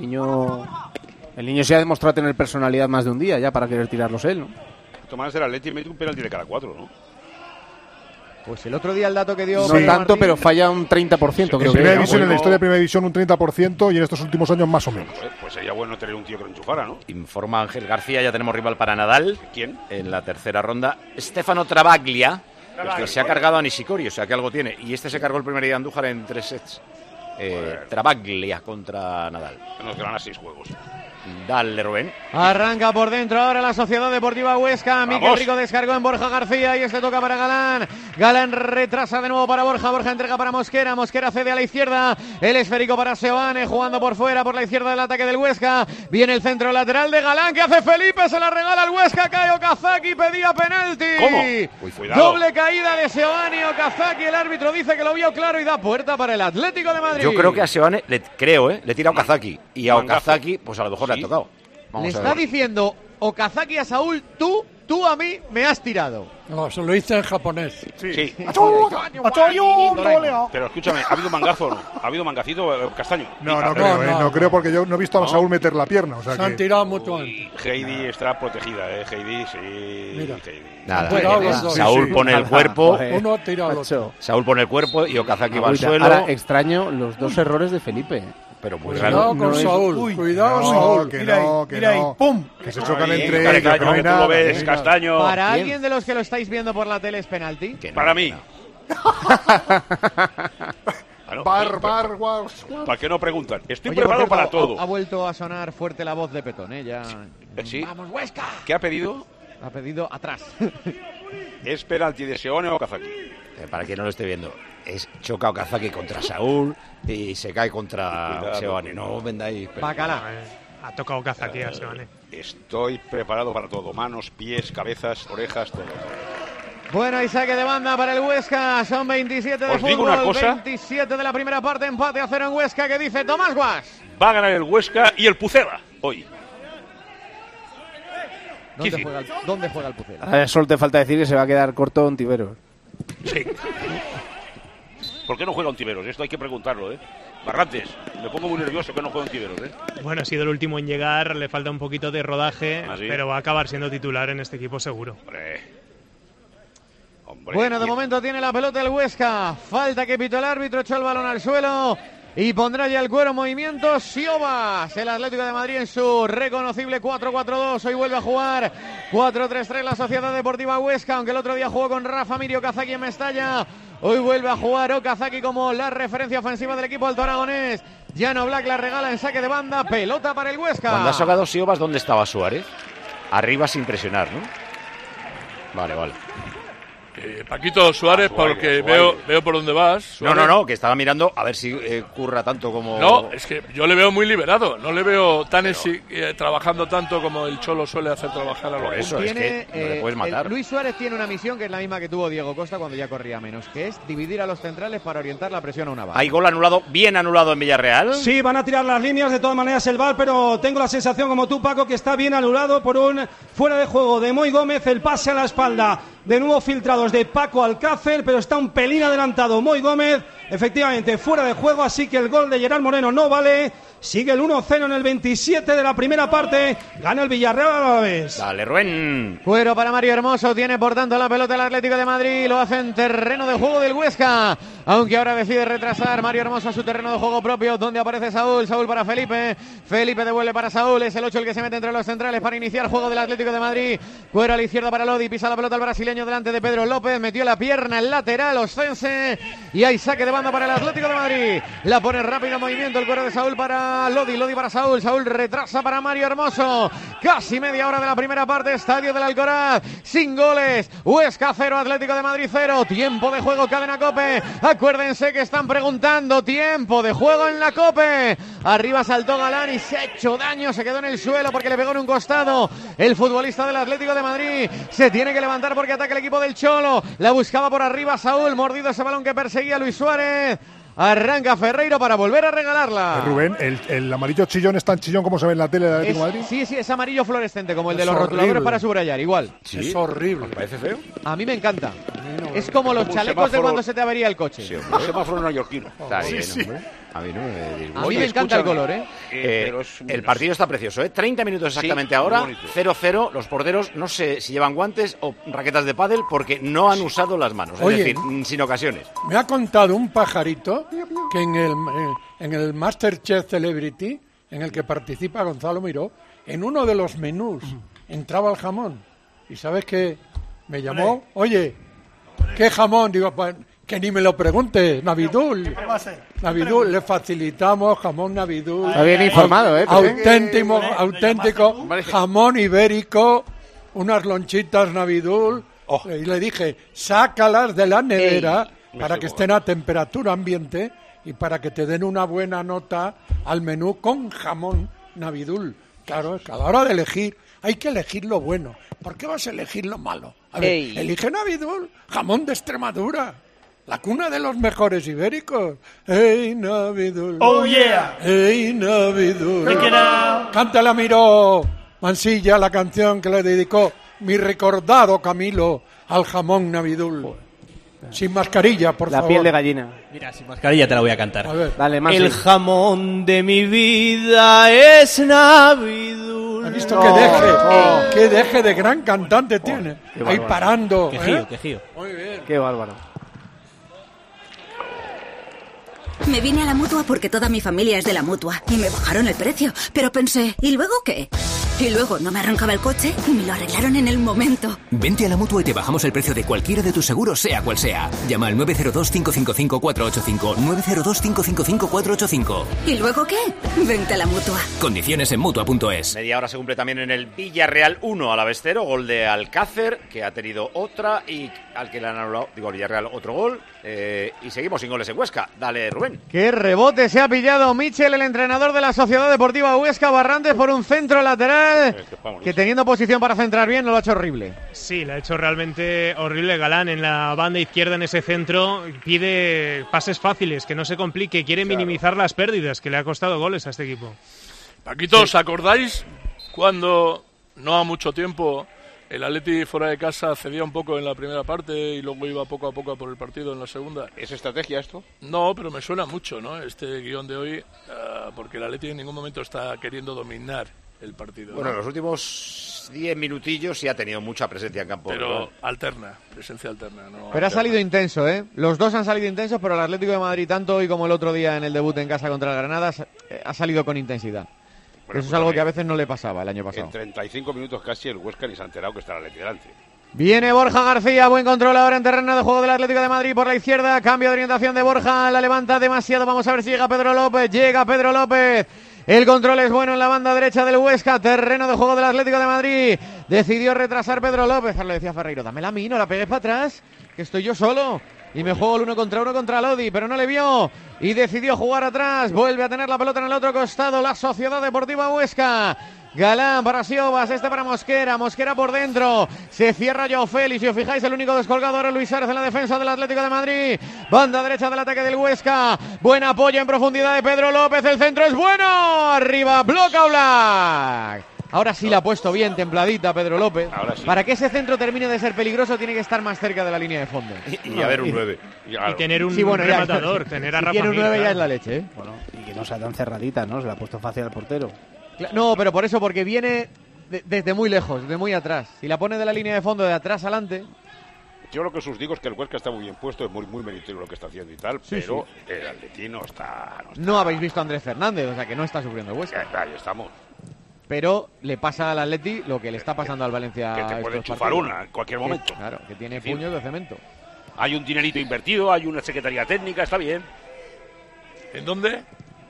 niño se ha demostrado tener personalidad más de un día ya para querer tirarlos él, ¿no? Tomás del Atleti mete un penalti de cada 4, ¿no? Pues el otro día el dato que dio... No tanto, pero falla un 30%. Creo en primera división, en la historia de primera división, un 30% y en estos últimos años más o menos. Pues sería bueno tener un tío que lo enchufara, ¿no? Informa Ángel García, ya tenemos rival para Nadal. ¿Quién? En la tercera ronda. Stefano Travaglia, que se ha cargado a Nishikori, o sea que algo tiene. Y este se cargó el primer día de Andújar en 3 sets. Travaglia contra Nadal. Nos gana 6 juegos. Dale, Rubén. Arranca por dentro ahora la Sociedad Deportiva Huesca. Miquel Rico descargó en Borja García y este toca para Galán. Galán retrasa de nuevo para Borja. Borja entrega para Mosquera. Mosquera cede a la izquierda. El esférico para Seoane jugando por fuera por la izquierda del ataque del Huesca. Viene el centro lateral de Galán que hace Felipe. Se la regala al Huesca. Cae Okazaki. Pedía penalti. ¿Cómo? Uy, cuidado. Doble caída de Seoane. Okazaki. El árbitro dice que lo vio claro y da puerta para el Atlético de Madrid. Yo creo que a Seoane, le tira a Okazaki. Y a Okazaki, pues a lo mejor le ha tocado. Le está diciendo Okazaki a Saúl, tú a mí me has tirado. No, se lo dice en japonés. Sí. Pero Pero escúchame, ¿ha habido mangazo o no? ¿Ha habido mangacito, Castaño? No creo porque yo no he visto a Saúl meter la pierna. O sea se han tirado mutuamente. Heidi está protegida, Heidi, sí. Mira. Nada, Saúl pone el cuerpo. Uno ha tirado al otro. Saúl pone el cuerpo y Okazaki va al suelo. Ahora extraño los dos errores de Felipe. Pero muy cuidado raro. con Saúl, cuidado Saúl. Que no. ¡Pum! Que se chocan entre ellos. ¿Tú lo ves, Castaño? ¿Para alguien de los que lo estáis viendo por la tele es penalti? Para mí. ¿Para qué no preguntan? Estoy preparado para todo. Ha vuelto a sonar fuerte la voz de Petón, ya. Sí. ¡Vamos, Huesca! ¿Qué ha pedido? Ha pedido atrás. Es penalti de Seoane o Okazaki. Para quien no lo esté viendo, es choca Okazaki contra Saúl y se cae contra Seoane. No vendáis. Bacala. Ha tocado Okazaki a Seoane. Estoy preparado para todo. Manos, pies, cabezas, orejas, todo. Bueno, y saque de banda para el Huesca. Son 27 de Os fútbol. digo una cosa. 27 de la primera parte. Empate a 0 en Huesca. Que dice Tomás Guas. Va a ganar el Huesca y el Pucela hoy. ¿Dónde juega el Pucela? A solo te falta decir que se va a quedar corto Ontiveros. Sí. ¿Por qué no juega Ontiveros? Esto hay que preguntarlo, ¿eh? Barrantes, me pongo muy nervioso que no juegue Ontiveros, ¿eh? Bueno, ha sido el último en llegar, le falta un poquito de rodaje, ¿Ah, sí? pero va a acabar siendo titular en este equipo seguro. Hombre, bueno, de momento tiene la pelota el Huesca. Falta que pitó el árbitro, echó el balón al suelo y pondrá ya el cuero en movimiento Siobas. El Atlético de Madrid en su reconocible 4-4-2. Hoy vuelve a jugar 4-3-3 la Sociedad Deportiva Huesca, aunque el otro día jugó con Rafa Mir y Okazaki en Mestalla. Hoy vuelve a jugar Okazaki como la referencia ofensiva del equipo alto aragonés. Llano Black la regala en saque de banda. Pelota para el Huesca. Cuando ha sacado Siobas, ¿dónde estaba Suárez? Arriba sin presionar, ¿no? Vale. Paquito Suárez, porque veo por dónde vas. Suárez. No, que estaba mirando a ver si curra tanto como... No, es que yo le veo muy liberado. No le veo tan trabajando tanto como el Cholo suele hacer trabajar a los. Por eso es que no le puedes matar. Luis Suárez tiene una misión que es la misma que tuvo Diego Costa cuando ya corría menos, que es dividir a los centrales para orientar la presión a una banda. ¿Hay gol anulado, bien anulado en Villarreal? Sí, van a tirar las líneas de todas maneras el VAR, pero tengo la sensación como tú, Paco, que está bien anulado por un fuera de juego de Moy Gómez. El pase a la espalda de nuevo filtrados de Paco Alcácer, pero está un pelín adelantado Moy Gómez, efectivamente fuera de juego, así que el gol de Gerard Moreno no vale. Sigue el 1-0 en el 27 de la primera parte. Gana el Villarreal a la vez. Dale, Rubén. Cuero para Mario Hermoso. Tiene por tanto la pelota el Atlético de Madrid. Lo hace en terreno de juego del Huesca. Aunque ahora decide retrasar Mario Hermoso a su terreno de juego propio, donde aparece Saúl. Saúl para Felipe. Felipe devuelve para Saúl. Es el 8 el que se mete entre los centrales para iniciar juego del Atlético de Madrid. Cuero a la izquierda para Lodi. Pisa la pelota el brasileño delante de Pedro López. Metió la pierna en lateral Ostense. Y hay saque de banda para el Atlético de Madrid. La pone rápido en movimiento el cuero de Saúl para Lodi. Lodi para Saúl. Saúl retrasa para Mario Hermoso. Casi media hora de la primera parte. Estadio del Alcoraz. Sin goles. Huesca 0, Atlético de Madrid 0. Tiempo de juego, Cadena COPE. Acuérdense que están preguntando. Tiempo de juego en la COPE. Arriba saltó Galán y se ha hecho daño. Se quedó en el suelo porque le pegó en un costado el futbolista del Atlético de Madrid. Se tiene que levantar porque ataca el equipo del Cholo. La buscaba por arriba Saúl. Mordido ese balón que perseguía Luis Suárez. Arranca Ferreiro para volver a regalarla. Rubén, el amarillo chillón es tan chillón como se ve en la tele de Atlético de Madrid. Sí, es amarillo fluorescente, como el de los rotuladores para subrayar, igual. Sí, es horrible. ¿Me parece feo? A mí me encanta. Es como los chalecos de cuando se te avería el coche. Sí, un semáforo neoyorquino. Está bien, hombre. A mí no me disgusta. A mí me encanta el color, el partido está precioso, 30 minutos exactamente ahora, 0-0. Los porteros no sé si llevan guantes o raquetas de pádel porque no han usado las manos. Oye, es decir, sin ocasiones. Me ha contado un pajarito que en el Masterchef Celebrity, en el que participa Gonzalo Miró, en uno de los menús entraba el jamón. ¿Y sabes qué? Me llamó, oye, ¿qué jamón? Digo, pues que ni me lo pregunte, Navidul. Navidul, le facilitamos jamón Navidul. Está bien informado, auténtico jamón ibérico, unas lonchitas Navidul. Y le dije, sácalas de la nevera para que estén a temperatura ambiente y para que te den una buena nota al menú con jamón Navidul. Claro, es que a la hora de elegir, hay que elegir lo bueno. ¿Por qué vas a elegir lo malo? A ver, elige Navidul, jamón de Extremadura. La cuna de los mejores ibéricos. ¡Ey, Navidul! ¡Oh, yeah! ¡Ey, Navidul! Pick it up. Cántala, Miró Mansilla, la canción que le dedicó mi recordado Camilo al jamón Navidul. Sin mascarilla, por favor. La piel de gallina. Mira, sin mascarilla te la voy a cantar. A ver. Dale, Mansi. El jamón de mi vida es Navidul. ¿Has visto qué deje de gran cantante tiene? Ahí parando. Quejío. Muy bien. Qué bárbaro. Me vine a la Mutua porque toda mi familia es de la Mutua y me bajaron el precio. Pero pensé, ¿y luego qué? Y luego no me arrancaba el coche y me lo arreglaron en el momento. Vente a la Mutua y te bajamos el precio de cualquiera de tus seguros, sea cual sea. Llama al 902-555-485. 902-555-485. ¿Y luego qué? Vente a la Mutua. Condiciones en Mutua.es. Media hora se cumple también en el Villarreal 1 Alavés 0, gol de Alcácer, que ha tenido otra y al que le han anulado, Villarreal otro gol. Y seguimos sin goles en Huesca. Dale, Rubén. Qué rebote se ha pillado Michel, el entrenador de la Sociedad Deportiva Huesca Barrantes, por un centro lateral que teniendo posición para centrar bien, lo ha hecho horrible. Sí, lo ha hecho realmente horrible Galán en la banda izquierda en ese centro. Pide pases fáciles, que no se complique, quiere minimizar las pérdidas, que le ha costado goles a este equipo. Paquito, ¿os acordáis cuando no ha mucho tiempo el Atleti fuera de casa cedía un poco en la primera parte y luego iba poco a poco por el partido en la segunda? ¿Es estrategia esto? No, pero me suena mucho, ¿no? Este guión de hoy, porque el Atleti en ningún momento está queriendo dominar el partido. Bueno, ¿no? En los últimos 10 minutillos sí ha tenido mucha presencia en campo. Pero presencia alterna. No pero ha salido intenso, ¿eh? Los dos han salido intensos, pero el Atlético de Madrid, tanto hoy como el otro día en el debut en casa contra el Granada, ha salido con intensidad. Bueno, eso es algo que a veces no le pasaba el año pasado. En 35 minutos casi el Huesca ni se ha enterado que está el Atleti delante. Viene Borja García, buen control ahora en terreno de juego del Atlético de Madrid por la izquierda, cambio de orientación de Borja, la levanta demasiado, vamos a ver si llega Pedro López, el control es bueno en la banda derecha del Huesca, terreno de juego del Atlético de Madrid, decidió retrasar Pedro López, le decía Ferreiro, dámela a mí, no la pegues para atrás, que estoy yo solo. Y me juego el 1 contra Lodi, pero no le vio y decidió jugar atrás. Vuelve a tener la pelota en el otro costado la Sociedad Deportiva Huesca. Galán para Siobas, para Mosquera por dentro. Se cierra Joao Félix, si os fijáis, el único descolgado ahora Luis Suárez en la defensa del Atlético de Madrid. Banda derecha del ataque del Huesca. Buen apoyo en profundidad de Pedro López, el centro es bueno. Arriba, bloca Oblak. Ahora sí la ha puesto bien templadita Pedro López. Sí. Para que ese centro termine de ser peligroso tiene que estar más cerca de la línea de fondo. Y haber un 9. Y tener un rematador, tener a Rafa Mir. Si tiene un 9 claro. ya es la leche, ¿eh? Bueno, y que no sea tan cerradita, ¿no? Se la ha puesto fácil al portero. No, pero por eso, porque viene desde muy lejos, desde muy atrás. Si la pone de la línea de fondo de atrás adelante... Yo lo que os digo es que el Huesca está muy bien puesto, es muy meritorio lo que está haciendo y tal, sí, pero sí. El Atleti no está... No habéis visto a Andrés Fernández, o sea que no está sufriendo el Huesca. Ahí estamos. Pero le pasa al Atleti lo que le está pasando al Valencia. Que te puede enchufar una en cualquier momento. Claro, que tiene puños de cemento. Hay un dinerito invertido, hay una secretaría técnica, está bien. ¿En dónde?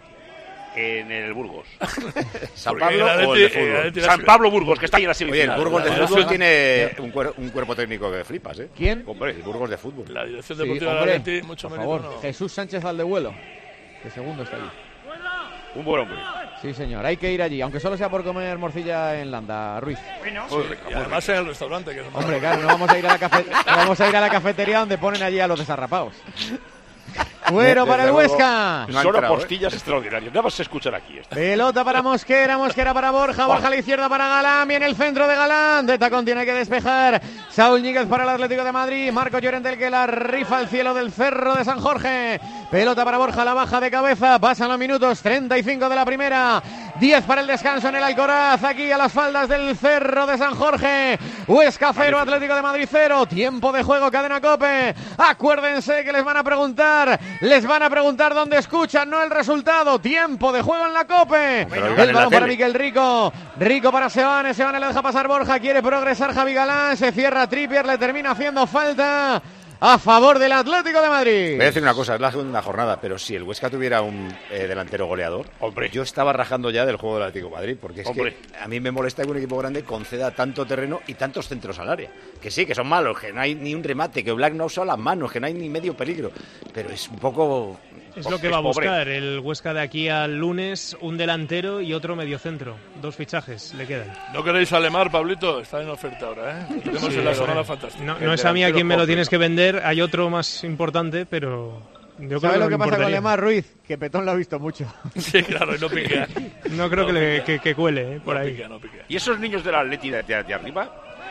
En el Burgos. ¿San Pablo o el de fútbol? San Pablo Burgos, que está ahí en la semifinal. Oye, el Burgos de fútbol tiene un cuerpo técnico que flipas, ¿eh? ¿Quién? Hombre, el Burgos de fútbol. La dirección deportiva del Atleti, mucho mérito. No. Jesús Sánchez Valdevuelo, que segundo está allí. Un buen hombre. Sí, señor, hay que ir allí, aunque solo sea por comer morcilla en Landa, Ruiz. Bueno, y además en el restaurante. Que hombre, claro, no vamos a ir a la cafetería donde ponen allí a los desarrapados. Fuero para el Huesca. No solo postillas extraordinarias. Nada más se escuchan aquí. Pelota para Mosquera, Mosquera para Borja, Borja a la izquierda para Galán, viene el centro de Galán, de tacón tiene que despejar Saúl Ñíguez para el Atlético de Madrid, Marco Llorente el que la rifa al cielo del Cerro de San Jorge, pelota para Borja, la baja de cabeza, pasan los minutos, 35 de la primera, 10 para el descanso en el Alcoraz, aquí a las faldas del Cerro de San Jorge, Huesca 0, Atlético de Madrid 0, tiempo de juego, Cadena COPE, acuérdense que les van a preguntar dónde escuchan, no el resultado, tiempo de juego en la COPE, el balón para Miquel Rico, Rico para Seoane, Seoane le deja pasar Borja, quiere progresar Javi Galán, se cierra Trippier, le termina haciendo falta a favor del Atlético de Madrid. Voy a decir una cosa, es la segunda jornada, pero si el Huesca tuviera un delantero goleador, yo estaba rajando ya del juego del Atlético de Madrid, porque es que a mí me molesta que un equipo grande conceda tanto terreno y tantos centros al área. Que sí, que son malos, que no hay ni un remate, que Black no usa las manos, que no hay ni medio peligro, pero es un poco... Es lo que va a buscar el Huesca de aquí al lunes, un delantero y otro mediocentro. 2 fichajes le quedan. ¿No queréis a Lemar, Pablito? Está en oferta ahora, ¿eh? Tenemos en la semana fantástica. No es a mí a quien me lo tienes que vender, hay otro más importante, pero... ¿Sabes lo que pasa con Lemar, Ruiz? Que Petón lo ha visto mucho. Sí, claro, y no pica. No creo que cuele por ahí. No pica. ¿Y esos niños del Atleti de arriba?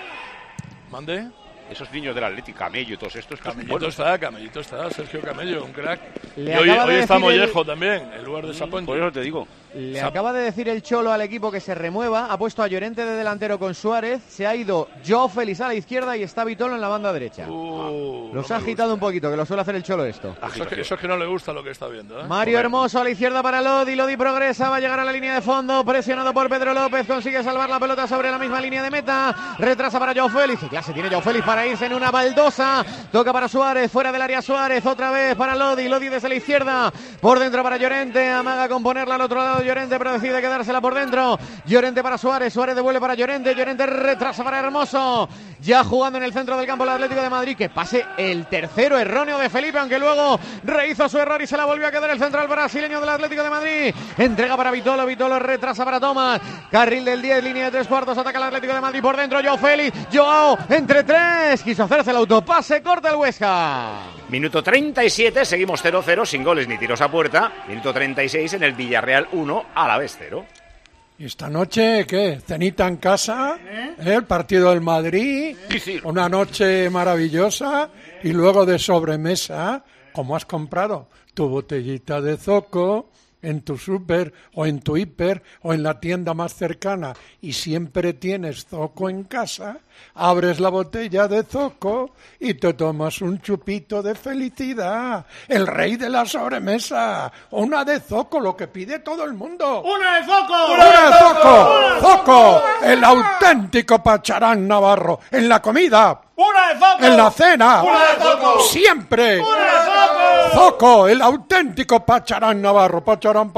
¿Mande? Esos niños del Atlético, Camello y todos estos. Camellito está, Sergio Camello, un crack. Y hoy está Mollejo también, en lugar de Saponte. Por eso te digo. Le acaba de decir el Cholo al equipo que se remueva, ha puesto a Llorente de delantero con Suárez, se ha ido Joao Félix a la izquierda y está Vitolo en la banda derecha. Los ha agitado un poquito, que lo suele hacer el Cholo esto. Eso es que no le gusta lo que está viendo, ¿eh? Mario Hermoso a la izquierda para Lodi progresa, va a llegar a la línea de fondo, presionado por Pedro López, consigue salvar la pelota sobre la misma línea de meta, retrasa para Joao Félix, qué clase tiene Joao Félix para irse en una baldosa, toca para Suárez, fuera del área Suárez, otra vez para Lodi desde la izquierda, por dentro para Llorente, amaga con ponerla al otro lado Llorente, pero decide quedársela por dentro, Llorente para Suárez devuelve para Llorente retrasa para Hermoso, ya jugando en el centro del campo el Atlético de Madrid, que pase el tercero erróneo de Felipe, aunque luego rehizo su error y se la volvió a quedar el central brasileño del Atlético de Madrid, entrega para Vitolo retrasa para Tomás, carril del 10, línea de 3 cuartos, ataca el Atlético de Madrid por dentro, Joao Félix, Joao entre 3, quiso hacerse el autopase, corta el Huesca. Minuto 37, seguimos 0-0, sin goles ni tiros a puerta. Minuto 36 en el Villarreal 1, Alavés 0. ¿Y esta noche qué? ¿Cenita en casa? El partido del Madrid, una noche maravillosa y luego de sobremesa, como has comprado tu botellita de Zoco en tu súper o en tu hiper o en la tienda más cercana y siempre tienes Zoco en casa, abres la botella de Zoco y te tomas un chupito de felicidad. El rey de la sobremesa. Una de Zoco, lo que pide todo el mundo. ¡Una de Zoco! ¡Una de Zoco! ¡Zoco! El auténtico Pacharán navarro. En la comida. ¡Una de Zoco! En la cena. ¡Una de Zoco! Siempre. ¡Una de Zoco! Zoco, el auténtico Pacharán navarro. Pacharán.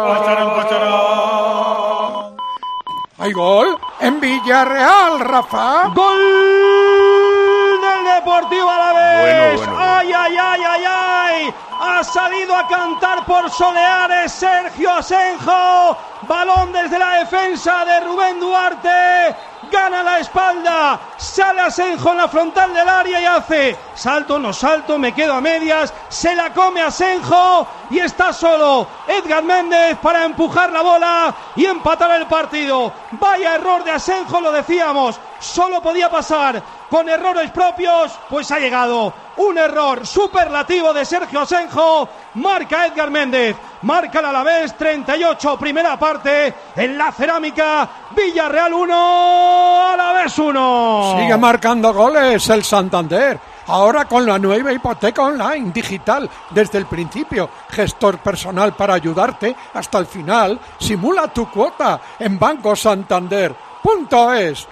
¿Hay gol? En Villarreal, Rafa. ¡Gol del Deportivo Alavés! Bueno. ¡Ay! Ha salido a cantar por Soleares Sergio Asenjo. Balón desde la defensa de Rubén Duarte. Gana la espalda, sale Asenjo en la frontal del área y hace salto, no salto, me quedo a medias, se la come Asenjo y está solo Edgar Méndez para empujar la bola y empatar el partido. Vaya error de Asenjo, lo decíamos, solo podía pasar con errores propios, pues ha llegado un error superlativo de Sergio Asenjo, marca Edgar Méndez, marca el Alavés, 38, primera parte, en la Cerámica, Villarreal 1, Alavés 1. Sigue marcando goles el Santander, ahora con la nueva hipoteca online digital, desde el principio, gestor personal para ayudarte hasta el final, simula tu cuota en Banco Santander. .es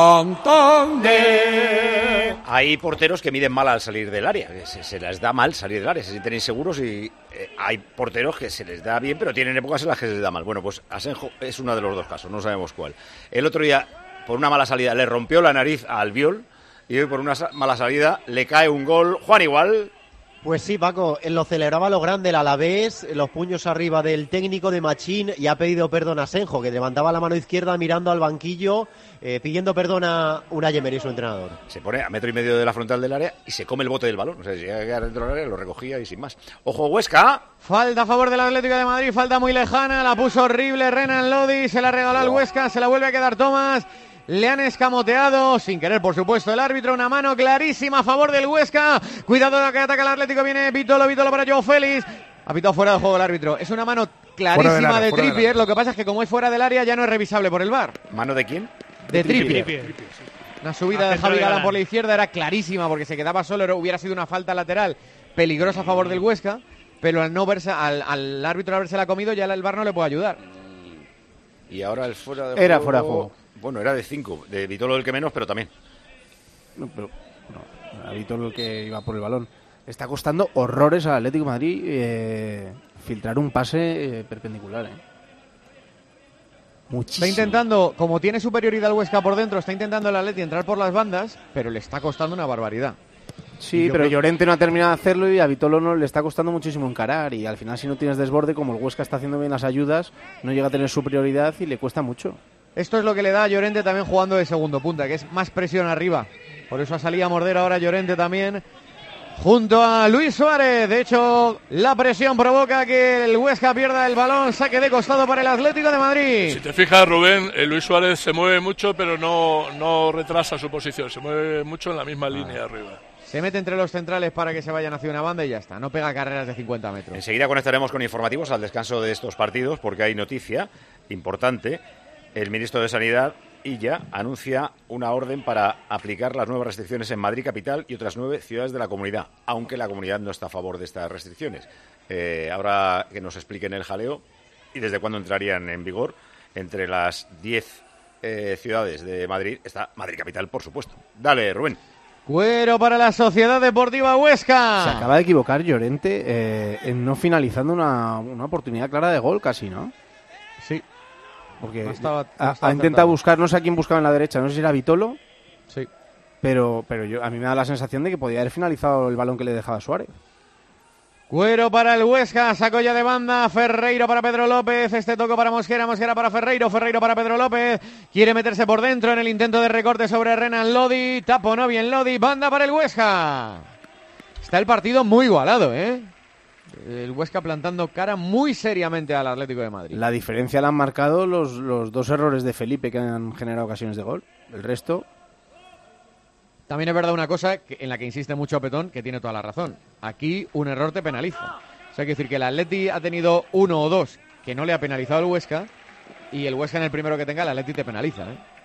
Santander. Hay porteros que miden mal al salir del área, se les da mal salir del área, se sienten inseguros y hay porteros que se les da bien, pero tienen épocas en las que se les da mal. Bueno, pues Asenjo es uno de los dos casos, no sabemos cuál. El otro día, por una mala salida, le rompió la nariz a Albiol y hoy por una mala salida le cae un gol. Juan igual. Pues sí, Paco, lo celebraba lo grande el Alavés, los puños arriba del técnico de Machín, y ha pedido perdón a Senjo, que levantaba la mano izquierda mirando al banquillo, pidiendo perdón a Unai Emery, su entrenador. Se pone a 1,5 metros de la frontal del área y se come el bote del balón. O sea, si llega a quedar dentro del área, lo recogía y sin más. ¡Ojo, Huesca! Falta a favor del Atlético de Madrid, falta muy lejana, la puso horrible Renan Lodi, se la regaló al Huesca, se la vuelve a quedar Tomás. Le han escamoteado, sin querer por supuesto el árbitro, una mano clarísima a favor del Huesca. Cuidado que ataca el Atlético, viene Vitolo para Joao Félix. Ha pitado fuera de juego el árbitro. Es una mano clarísima de Trippier, lo que pasa es que como es fuera del área ya no es revisable por el VAR. ¿Mano de quién? De Trippier. Una subida de Javi Galán por la izquierda era clarísima porque se quedaba solo, hubiera sido una falta lateral peligrosa a favor del Huesca, pero al no verse, al árbitro habérsela comido ya el VAR no le puede ayudar. Y ahora el fuera de juego. Era fuera de juego. Bueno, era de 5, de Vitolo el que menos, pero también. No, pero a Vitolo el que iba por el balón. Le está costando horrores al Atlético de Madrid filtrar un pase perpendicular. Muchísimo. Está intentando, como tiene superioridad el Huesca por dentro, está intentando el Atleti entrar por las bandas, pero le está costando una barbaridad. Sí, pero Llorente no ha terminado de hacerlo y a Vitolo no le está costando muchísimo encarar, y al final si no tienes desborde, como el Huesca está haciendo bien las ayudas, no llega a tener superioridad y le cuesta mucho. Esto es lo que le da a Llorente también jugando de segundo punta, que es más presión arriba. Por eso ha salido a morder ahora Llorente también, junto a Luis Suárez. De hecho, la presión provoca que el Huesca pierda el balón, saque de costado para el Atlético de Madrid. Si te fijas, Rubén, Luis Suárez se mueve mucho, pero no retrasa su posición, se mueve mucho en la misma línea arriba. Se mete entre los centrales para que se vayan hacia una banda y ya está, no pega carreras de 50 metros. Enseguida conectaremos con informativos al descanso de estos partidos, porque hay noticia importante. El ministro de Sanidad, Illa, anuncia una orden para aplicar las nuevas restricciones en Madrid capital y otras 9 ciudades de la comunidad, aunque la comunidad no está a favor de estas restricciones. Habrá que nos expliquen el jaleo y desde cuándo entrarían en vigor. Entre las 10 ciudades de Madrid está Madrid capital, por supuesto. Dale, Rubén. Cuero para la Sociedad Deportiva Huesca. Se acaba de equivocar Llorente en no finalizando una oportunidad clara de gol casi, ¿no? Sí. Porque ha intentado buscar, no sé a quién buscaba en la derecha, no sé si era Vitolo. Sí. Pero a mí me da la sensación de que podía haber finalizado el balón que le dejaba Suárez. Cuero para el Huesca, sacó ya de banda, Ferreiro para Pedro López, este toco para Mosquera, Mosquera para Ferreiro, Ferreiro para Pedro López, quiere meterse por dentro en el intento de recorte sobre Renan Lodi, taponó bien Lodi, banda para el Huesca. Está el partido muy igualado, el Huesca plantando cara muy seriamente al Atlético de Madrid. La diferencia la han marcado los 2 errores de Felipe que han generado ocasiones de gol, el resto... También es verdad una cosa en la que insiste mucho Petón, que tiene toda la razón. Aquí un error te penaliza. O sea, hay que decir que el Atleti ha tenido 1 o 2 que no le ha penalizado el Huesca, y el Huesca en el primero que tenga, el Atleti te penaliza.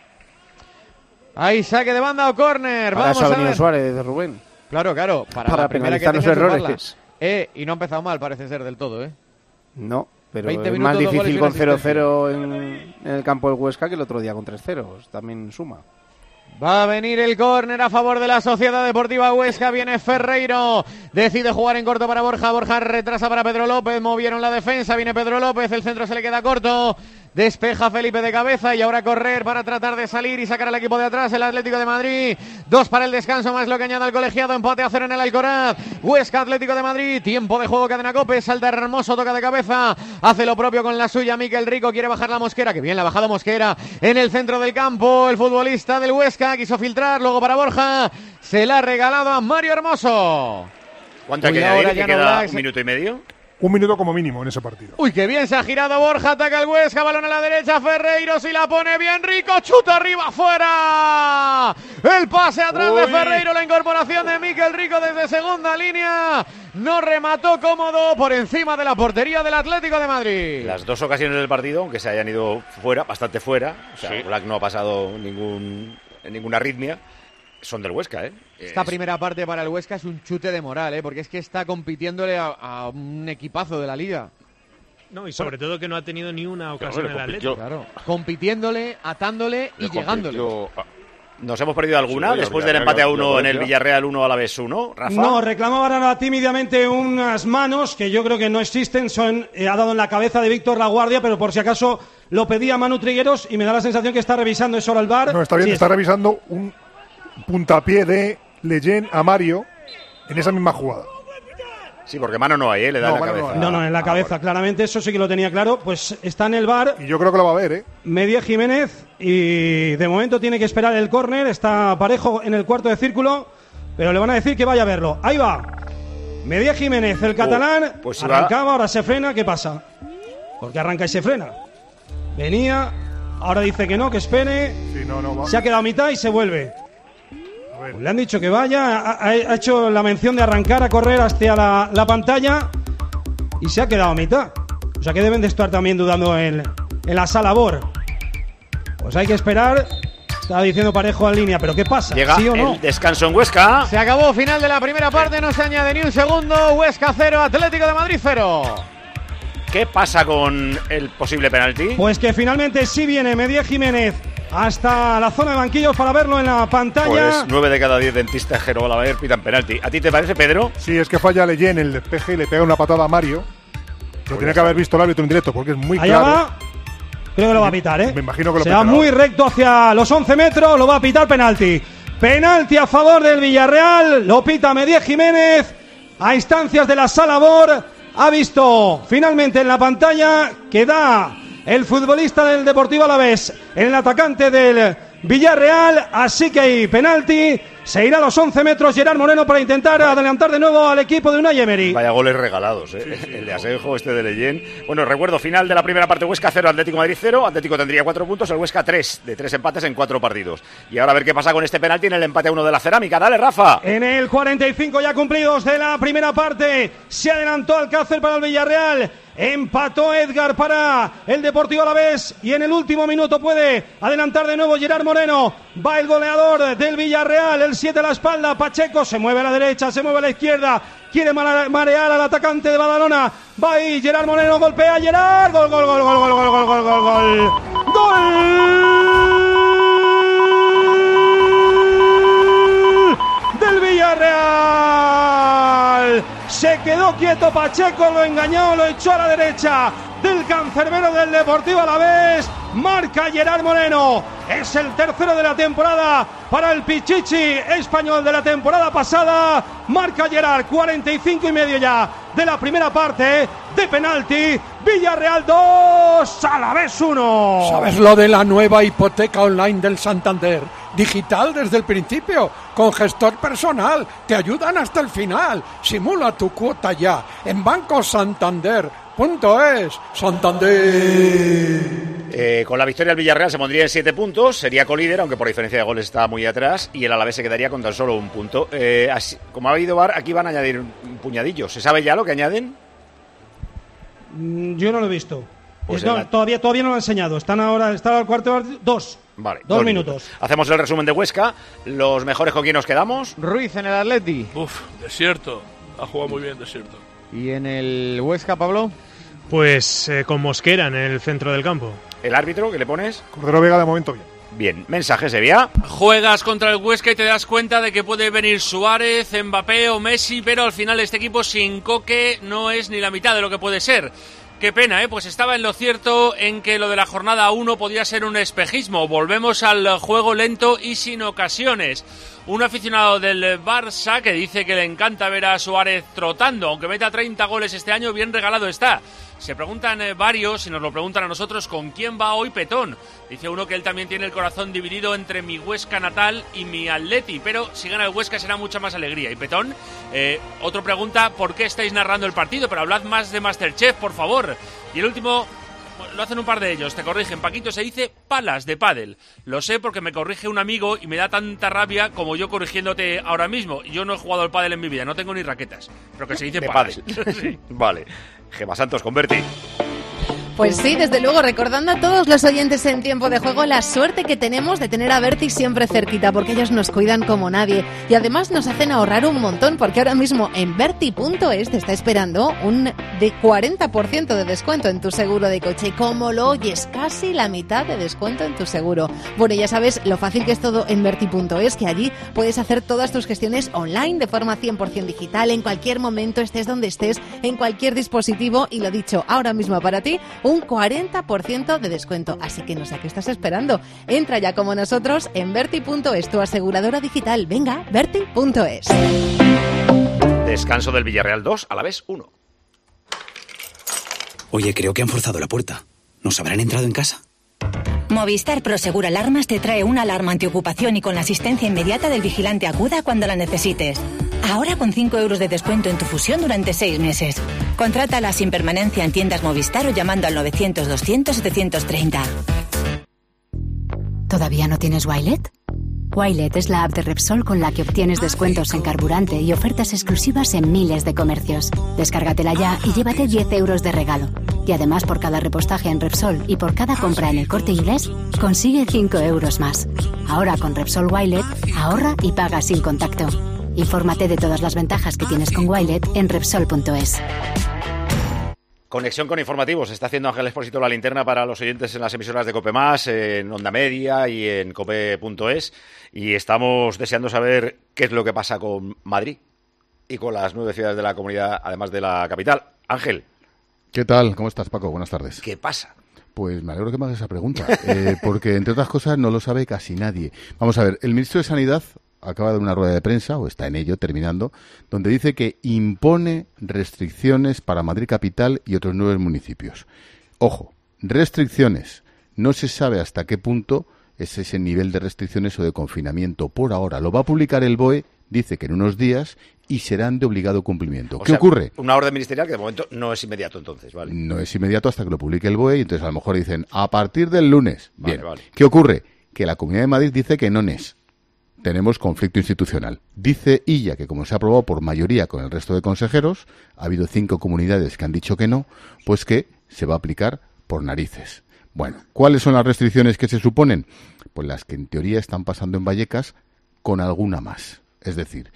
Ahí saque de banda o córner. Vamos a ver. Suárez de Rubén. Claro, para la penalizar los errores. Y no ha empezado mal, parece ser del todo, No, pero es más difícil con 0-0 en el campo del Huesca que el otro día con 3-0. También suma. Va a venir el córner a favor de la Sociedad Deportiva Huesca. Viene Ferreiro. Decide jugar en corto para Borja. Borja retrasa para Pedro López. Movieron la defensa. Viene Pedro López. El centro se le queda corto. Despeja Felipe de cabeza y ahora correr para tratar de salir y sacar al equipo de atrás, el Atlético de Madrid. 2 para el descanso, más lo que añade el colegiado. Empate a 0 en el Alcoraz. Huesca, Atlético de Madrid. Tiempo de juego, Cadena COPE. Salta Hermoso, toca de cabeza. Hace lo propio con la suya. Mikel Rico quiere bajar la Mosquera. Que bien la ha bajado Mosquera en el centro del campo. El futbolista del Huesca quiso filtrar. Luego para Borja. Se la ha regalado a Mario Hermoso. ¿Cuánto hay que añadir? ¿Que queda 1 minuto y medio? 1 minuto como mínimo en ese partido. Uy, qué bien se ha girado Borja, ataca el Huesca, balón a la derecha, Ferreiro, si la pone bien Rico, chuta arriba, fuera. El pase atrás de Ferreiro, la incorporación de Mikel Rico desde segunda línea. No remató cómodo por encima de la portería del Atlético de Madrid. Las 2 ocasiones del partido, aunque se hayan ido fuera, bastante fuera, o sea, sí. Black no ha pasado ninguna arritmia, son del Huesca, Esta primera parte para el Huesca es un chute de moral, porque es que está compitiéndole a un equipazo de la Liga. No, y sobre todo que no ha tenido ni una ocasión en el Atlético. Claro, compitiéndole, atándole y llegándole. ¿Nos hemos perdido alguna después del empate a 1 en el Villarreal 1 Alavés 1, Rafa? No, reclamaban ahora tímidamente unas manos que yo creo que no existen, ha dado en la cabeza de Víctor Laguardia, pero por si acaso lo pedía Manu Trigueros y me da la sensación que está revisando eso ahora el VAR. No, está bien, está revisando un puntapié de Leyen a Mario en esa misma jugada. Sí, porque mano no hay, le da en la cabeza. No, en la cabeza, claramente, eso sí que lo tenía claro. Pues está en el VAR. Y yo creo que lo va a ver, ¿eh? Medía Jiménez, y de momento tiene que esperar el córner. Está Parejo en el cuarto de círculo, pero le van a decir que vaya a verlo. Ahí va. Medía Jiménez, el catalán, pues arrancaba, ahora se frena. ¿Qué pasa? ¿Por qué arranca y se frena? Venía, ahora dice que no, que espere. Sí, no, se ha quedado a mitad y se vuelve. Le han dicho que vaya, ha hecho la mención de arrancar a correr hacia la pantalla y se ha quedado a mitad. O sea que deben de estar también dudando en la sala VAR. Pues hay que esperar. Estaba diciendo Parejo en línea, pero ¿qué pasa? Llega ¿Sí o no? el descanso en Huesca. Se acabó, final de la primera parte, no se añade ni un segundo. Huesca 0, Atlético de Madrid 0. ¿Qué pasa con el posible penalti? Pues que finalmente sí viene Medía Jiménez hasta la zona de banquillos para verlo en la pantalla. Pues 9 de cada 10 dentistas Jerobalaver pitan penalti. ¿A ti te parece, Pedro? Sí, es que falla Leyen en el despeje y le pega una patada a Mario. Lo tiene que haber visto el árbitro en directo porque es muy Allá claro. Va. Creo que lo va a pitar, ¿eh? Me imagino que lo se va pitará. muy recto hacia los 11 metros, lo va a pitar penalti. Penalti a favor del Villarreal, lo pita Medía Jiménez a instancias de la sala VAR. Ha visto finalmente en la pantalla que da el futbolista del Deportivo Alavés en el atacante del Villarreal, así que hay penalti. Se irá a los 11 metros Gerard Moreno para intentar adelantar de nuevo al equipo de Unai Emery. Vaya goles regalados, ¿eh? Sí, el de Asenjo, este de Leyen. Bueno, recuerdo, final de la primera parte, Huesca 0, Atlético Madrid 0. Atlético tendría 4 puntos, el Huesca 3, de 3 empates en 4 partidos. Y ahora a ver qué pasa con este penalti en el empate a 1 de la Cerámica. Dale, Rafa. En el 45 ya cumplidos de la primera parte, se adelantó Alcácer para el Villarreal. Empató Edgar para el Deportivo Alavés y en el último minuto puede adelantar de nuevo Gerard Moreno. Va el goleador del Villarreal, el 7 a la espalda. Pacheco se mueve a la derecha, se mueve a la izquierda. Quiere marear al atacante de Badalona. Va ahí Gerard Moreno, golpea a Gerard. Gol, gol, gol, gol, gol, gol, gol, gol, gol, gol. ¡Gol! Del Villarreal. Se quedó quieto Pacheco, lo engañó, lo echó a la derecha del cancerbero del Deportivo Alavés. Marca Gerard Moreno. Es el tercero de la temporada para el Pichichi español de la temporada pasada. Marca Gerard, 45 y medio ya de la primera parte de penalti. Villarreal 2, Alavés 1. ¿Sabes lo de la nueva hipoteca online del Santander? Digital desde el principio, con gestor personal. Te ayudan hasta el final. Simula tu cuota ya en bancosantander.es. Santander. Con la victoria el Villarreal se pondría en 7 puntos, sería colíder, aunque por diferencia de goles está muy atrás, y el Alavés se quedaría con tan solo 1 punto. Así, como ha habido VAR, aquí van a añadir un puñadillo. ¿Se sabe ya lo que añaden? Yo no lo he visto. Pues todavía no lo han enseñado. Está al cuarto, 2. Vale, 2 minutos. Hacemos el resumen de Huesca. Los mejores con quién nos quedamos. Ruiz en el Atleti. Desierto. Ha jugado muy bien Desierto. ¿Y en el Huesca, Pablo? Pues con Mosquera en el centro del campo. ¿El árbitro? ¿Qué le pones? Cordero Vega de momento bien. Bien, mensaje Sevilla. Juegas contra el Huesca y te das cuenta de que puede venir Suárez, Mbappé o Messi, pero al final este equipo sin Coque no es ni la mitad de lo que puede ser. Qué pena, pues estaba en lo cierto en que lo de la jornada 1 podía ser un espejismo. Volvemos al juego lento y sin ocasiones. Un aficionado del Barça que dice que le encanta ver a Suárez trotando, aunque meta 30 goles este año, bien regalado está. Se preguntan varios, y nos lo preguntan a nosotros, ¿con quién va hoy Petón? Dice uno que él también tiene el corazón dividido entre mi Huesca natal y mi Atleti, pero si gana el Huesca será mucha más alegría. Y Petón, otro pregunta, ¿por qué estáis narrando el partido? Pero hablad más de Masterchef, por favor. Y el último, lo hacen un par de ellos, te corrigen. Paquito, se dice palas de pádel. Lo sé porque me corrige un amigo y me da tanta rabia como yo corrigiéndote ahora mismo. Yo no he jugado al pádel en mi vida, no tengo ni raquetas, pero que se dice palas. Sí. Vale. Gema Santos, converti. Pues sí, desde luego, recordando a todos los oyentes en Tiempo de Juego la suerte que tenemos de tener a Berti siempre cerquita, porque ellos nos cuidan como nadie y además nos hacen ahorrar un montón, porque ahora mismo en Berti.es te está esperando un de 40% de descuento en tu seguro de coche, y como lo oyes, casi la mitad de descuento en tu seguro. Bueno, ya sabes lo fácil que es todo en Berti.es, que allí puedes hacer todas tus gestiones online de forma 100% digital, en cualquier momento, estés donde estés, en cualquier dispositivo, y lo dicho, ahora mismo para ti, un 40% de descuento. Así que no sé a qué estás esperando. Entra ya como nosotros en Berti.es, tu aseguradora digital. Venga, Berti.es. Descanso del Villarreal 2, Alavés 1. Oye, creo que han forzado la puerta. ¿Nos habrán entrado en casa? Movistar Prosegur Alarmas te trae una alarma antiocupación y con la asistencia inmediata del vigilante aguda cuando la necesites. Ahora con 5 euros de descuento en tu fusión durante 6 meses. Contrátala sin permanencia en tiendas Movistar o llamando al 900-200-730. ¿Todavía no tienes Wilet? Wilet es la app de Repsol con la que obtienes descuentos en carburante y ofertas exclusivas en miles de comercios. Descárgatela ya y llévate 10 euros de regalo. Y además, por cada repostaje en Repsol y por cada compra en El Corte Inglés, consigue 5 euros más. Ahora con Repsol Wilet, ahorra y paga sin contacto. Infórmate de todas las ventajas que tienes con Wilet en Repsol.es. Conexión con informativos. Está haciendo Ángel Expósito la linterna para los oyentes en las emisoras de COPE+, en Onda Media y en cope.es. Y estamos deseando saber qué es lo que pasa con Madrid y con las 9 ciudades de la comunidad, además de la capital. Ángel. ¿Qué tal? ¿Cómo estás, Paco? Buenas tardes. ¿Qué pasa? Pues me alegro que me hagas esa pregunta, porque entre otras cosas no lo sabe casi nadie. Vamos a ver, el ministro de Sanidad acaba de dar una rueda de prensa, o está en ello, terminando, donde dice que impone restricciones para Madrid Capital y otros 9 municipios. Ojo, restricciones. No se sabe hasta qué punto es ese nivel de restricciones o de confinamiento. Por ahora lo va a publicar el BOE, dice que en unos días, y serán de obligado cumplimiento. ¿Qué ocurre? Una orden ministerial que de momento no es inmediato, entonces, ¿vale? No es inmediato hasta que lo publique el BOE, y entonces a lo mejor dicen, a partir del lunes. Bien. Vale. ¿Qué ocurre? Que la Comunidad de Madrid dice que no es. Tenemos conflicto institucional. Dice ella que como se ha aprobado por mayoría con el resto de consejeros, ha habido 5 comunidades que han dicho que no, pues que se va a aplicar por narices. Bueno, ¿cuáles son las restricciones que se suponen? Pues las que en teoría están pasando en Vallecas con alguna más. Es decir,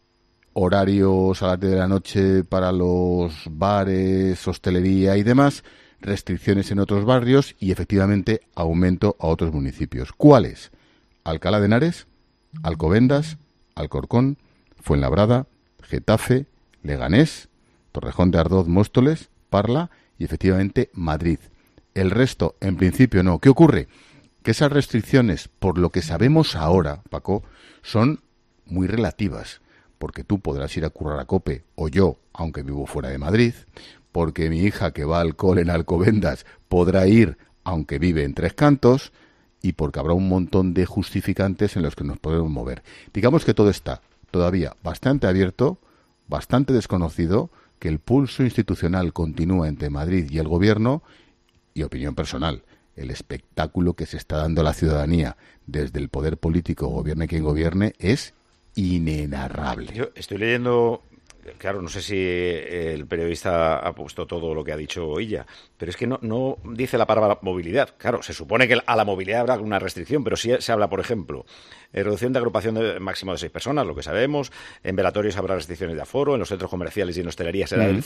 horarios a las 10 de la noche para los bares, hostelería y demás, restricciones en otros barrios y efectivamente aumento a otros municipios. ¿Cuáles? Alcalá de Henares, Alcobendas, Alcorcón, Fuenlabrada, Getafe, Leganés, Torrejón de Ardoz, Móstoles, Parla y efectivamente Madrid. El resto, en principio, no. ¿Qué ocurre? Que esas restricciones, por lo que sabemos ahora, Paco, son muy relativas, porque tú podrás ir a currar a COPE, o yo, aunque vivo fuera de Madrid, porque mi hija que va al cole en Alcobendas podrá ir, aunque vive en Tres Cantos, y porque habrá un montón de justificantes en los que nos podemos mover. Digamos que todo está todavía bastante abierto, bastante desconocido, que el pulso institucional continúa entre Madrid y el Gobierno, y opinión personal, el espectáculo que se está dando a la ciudadanía desde el poder político, gobierne quien gobierne, es inenarrable. Yo estoy leyendo, claro, no sé si el periodista ha puesto todo lo que ha dicho ella, pero es que no dice la palabra movilidad. Claro, se supone que a la movilidad habrá una restricción, pero sí se habla, por ejemplo, reducción de agrupación de máximo de 6 personas, lo que sabemos. En velatorios habrá restricciones de aforo, en los centros comerciales y en hostelería será del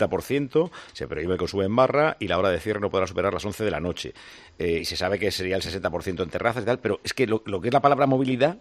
50%, se prohíbe el consumo en barra y la hora de cierre no podrá superar las 11 de la noche. Y se sabe que sería el 60% en terrazas y tal, pero es que lo que es la palabra movilidad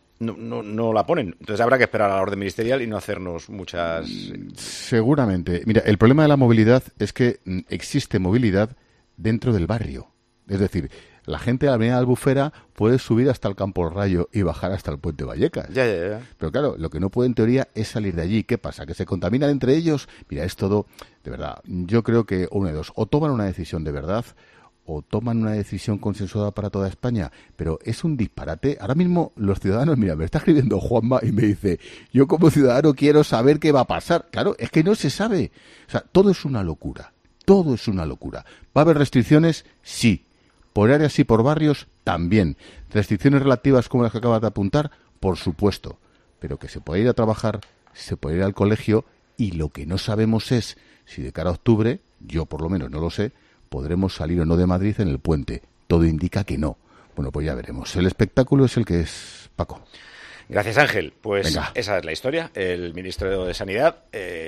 no la ponen. Entonces habrá que esperar a la orden ministerial y no hacernos muchas... Seguramente. Mira, el problema de la movilidad es que existe movilidad dentro del barrio. Es decir, la gente de la avenida Albufera puede subir hasta el Campo Rayo y bajar hasta el Puente Vallecas. Ya. Pero claro, lo que no puede en teoría es salir de allí. ¿Qué pasa? ¿Que se contaminan entre ellos? Mira, es todo, de verdad, yo creo que una de dos. O toman una decisión de verdad o toman una decisión consensuada para toda España, pero es un disparate. Ahora mismo los ciudadanos, mira, me está escribiendo Juanma y me dice, yo como ciudadano quiero saber qué va a pasar. Claro, es que no se sabe. O sea, todo es una locura. Todo es una locura. ¿Va a haber restricciones? Sí. ¿Por áreas y por barrios? También. ¿Restricciones relativas como las que acabas de apuntar? Por supuesto. Pero que se puede ir a trabajar, se puede ir al colegio, y lo que no sabemos es si de cara a octubre, yo por lo menos no lo sé, podremos salir o no de Madrid en el puente. Todo indica que no. Bueno, pues ya veremos. El espectáculo es el que es, Paco. Gracias, Ángel. Pues venga. Esa es la historia. El ministro de Sanidad,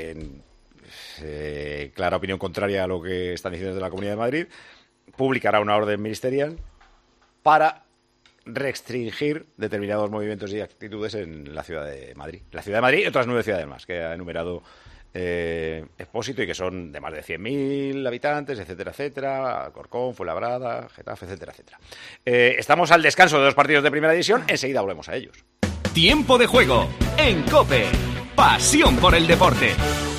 clara opinión contraria a lo que están diciendo desde la Comunidad de Madrid, publicará una orden ministerial para restringir determinados movimientos y actitudes en la ciudad de Madrid. La ciudad de Madrid y otras 9 ciudades más que ha enumerado Expósito y que son de más de 100.000 habitantes, etcétera, etcétera. Alcorcón, Fuenlabrada, Getafe, etcétera, etcétera. Estamos al descanso de 2 partidos de primera división. Enseguida volvemos a ellos. Tiempo de juego en COPE. pasión por el deporte.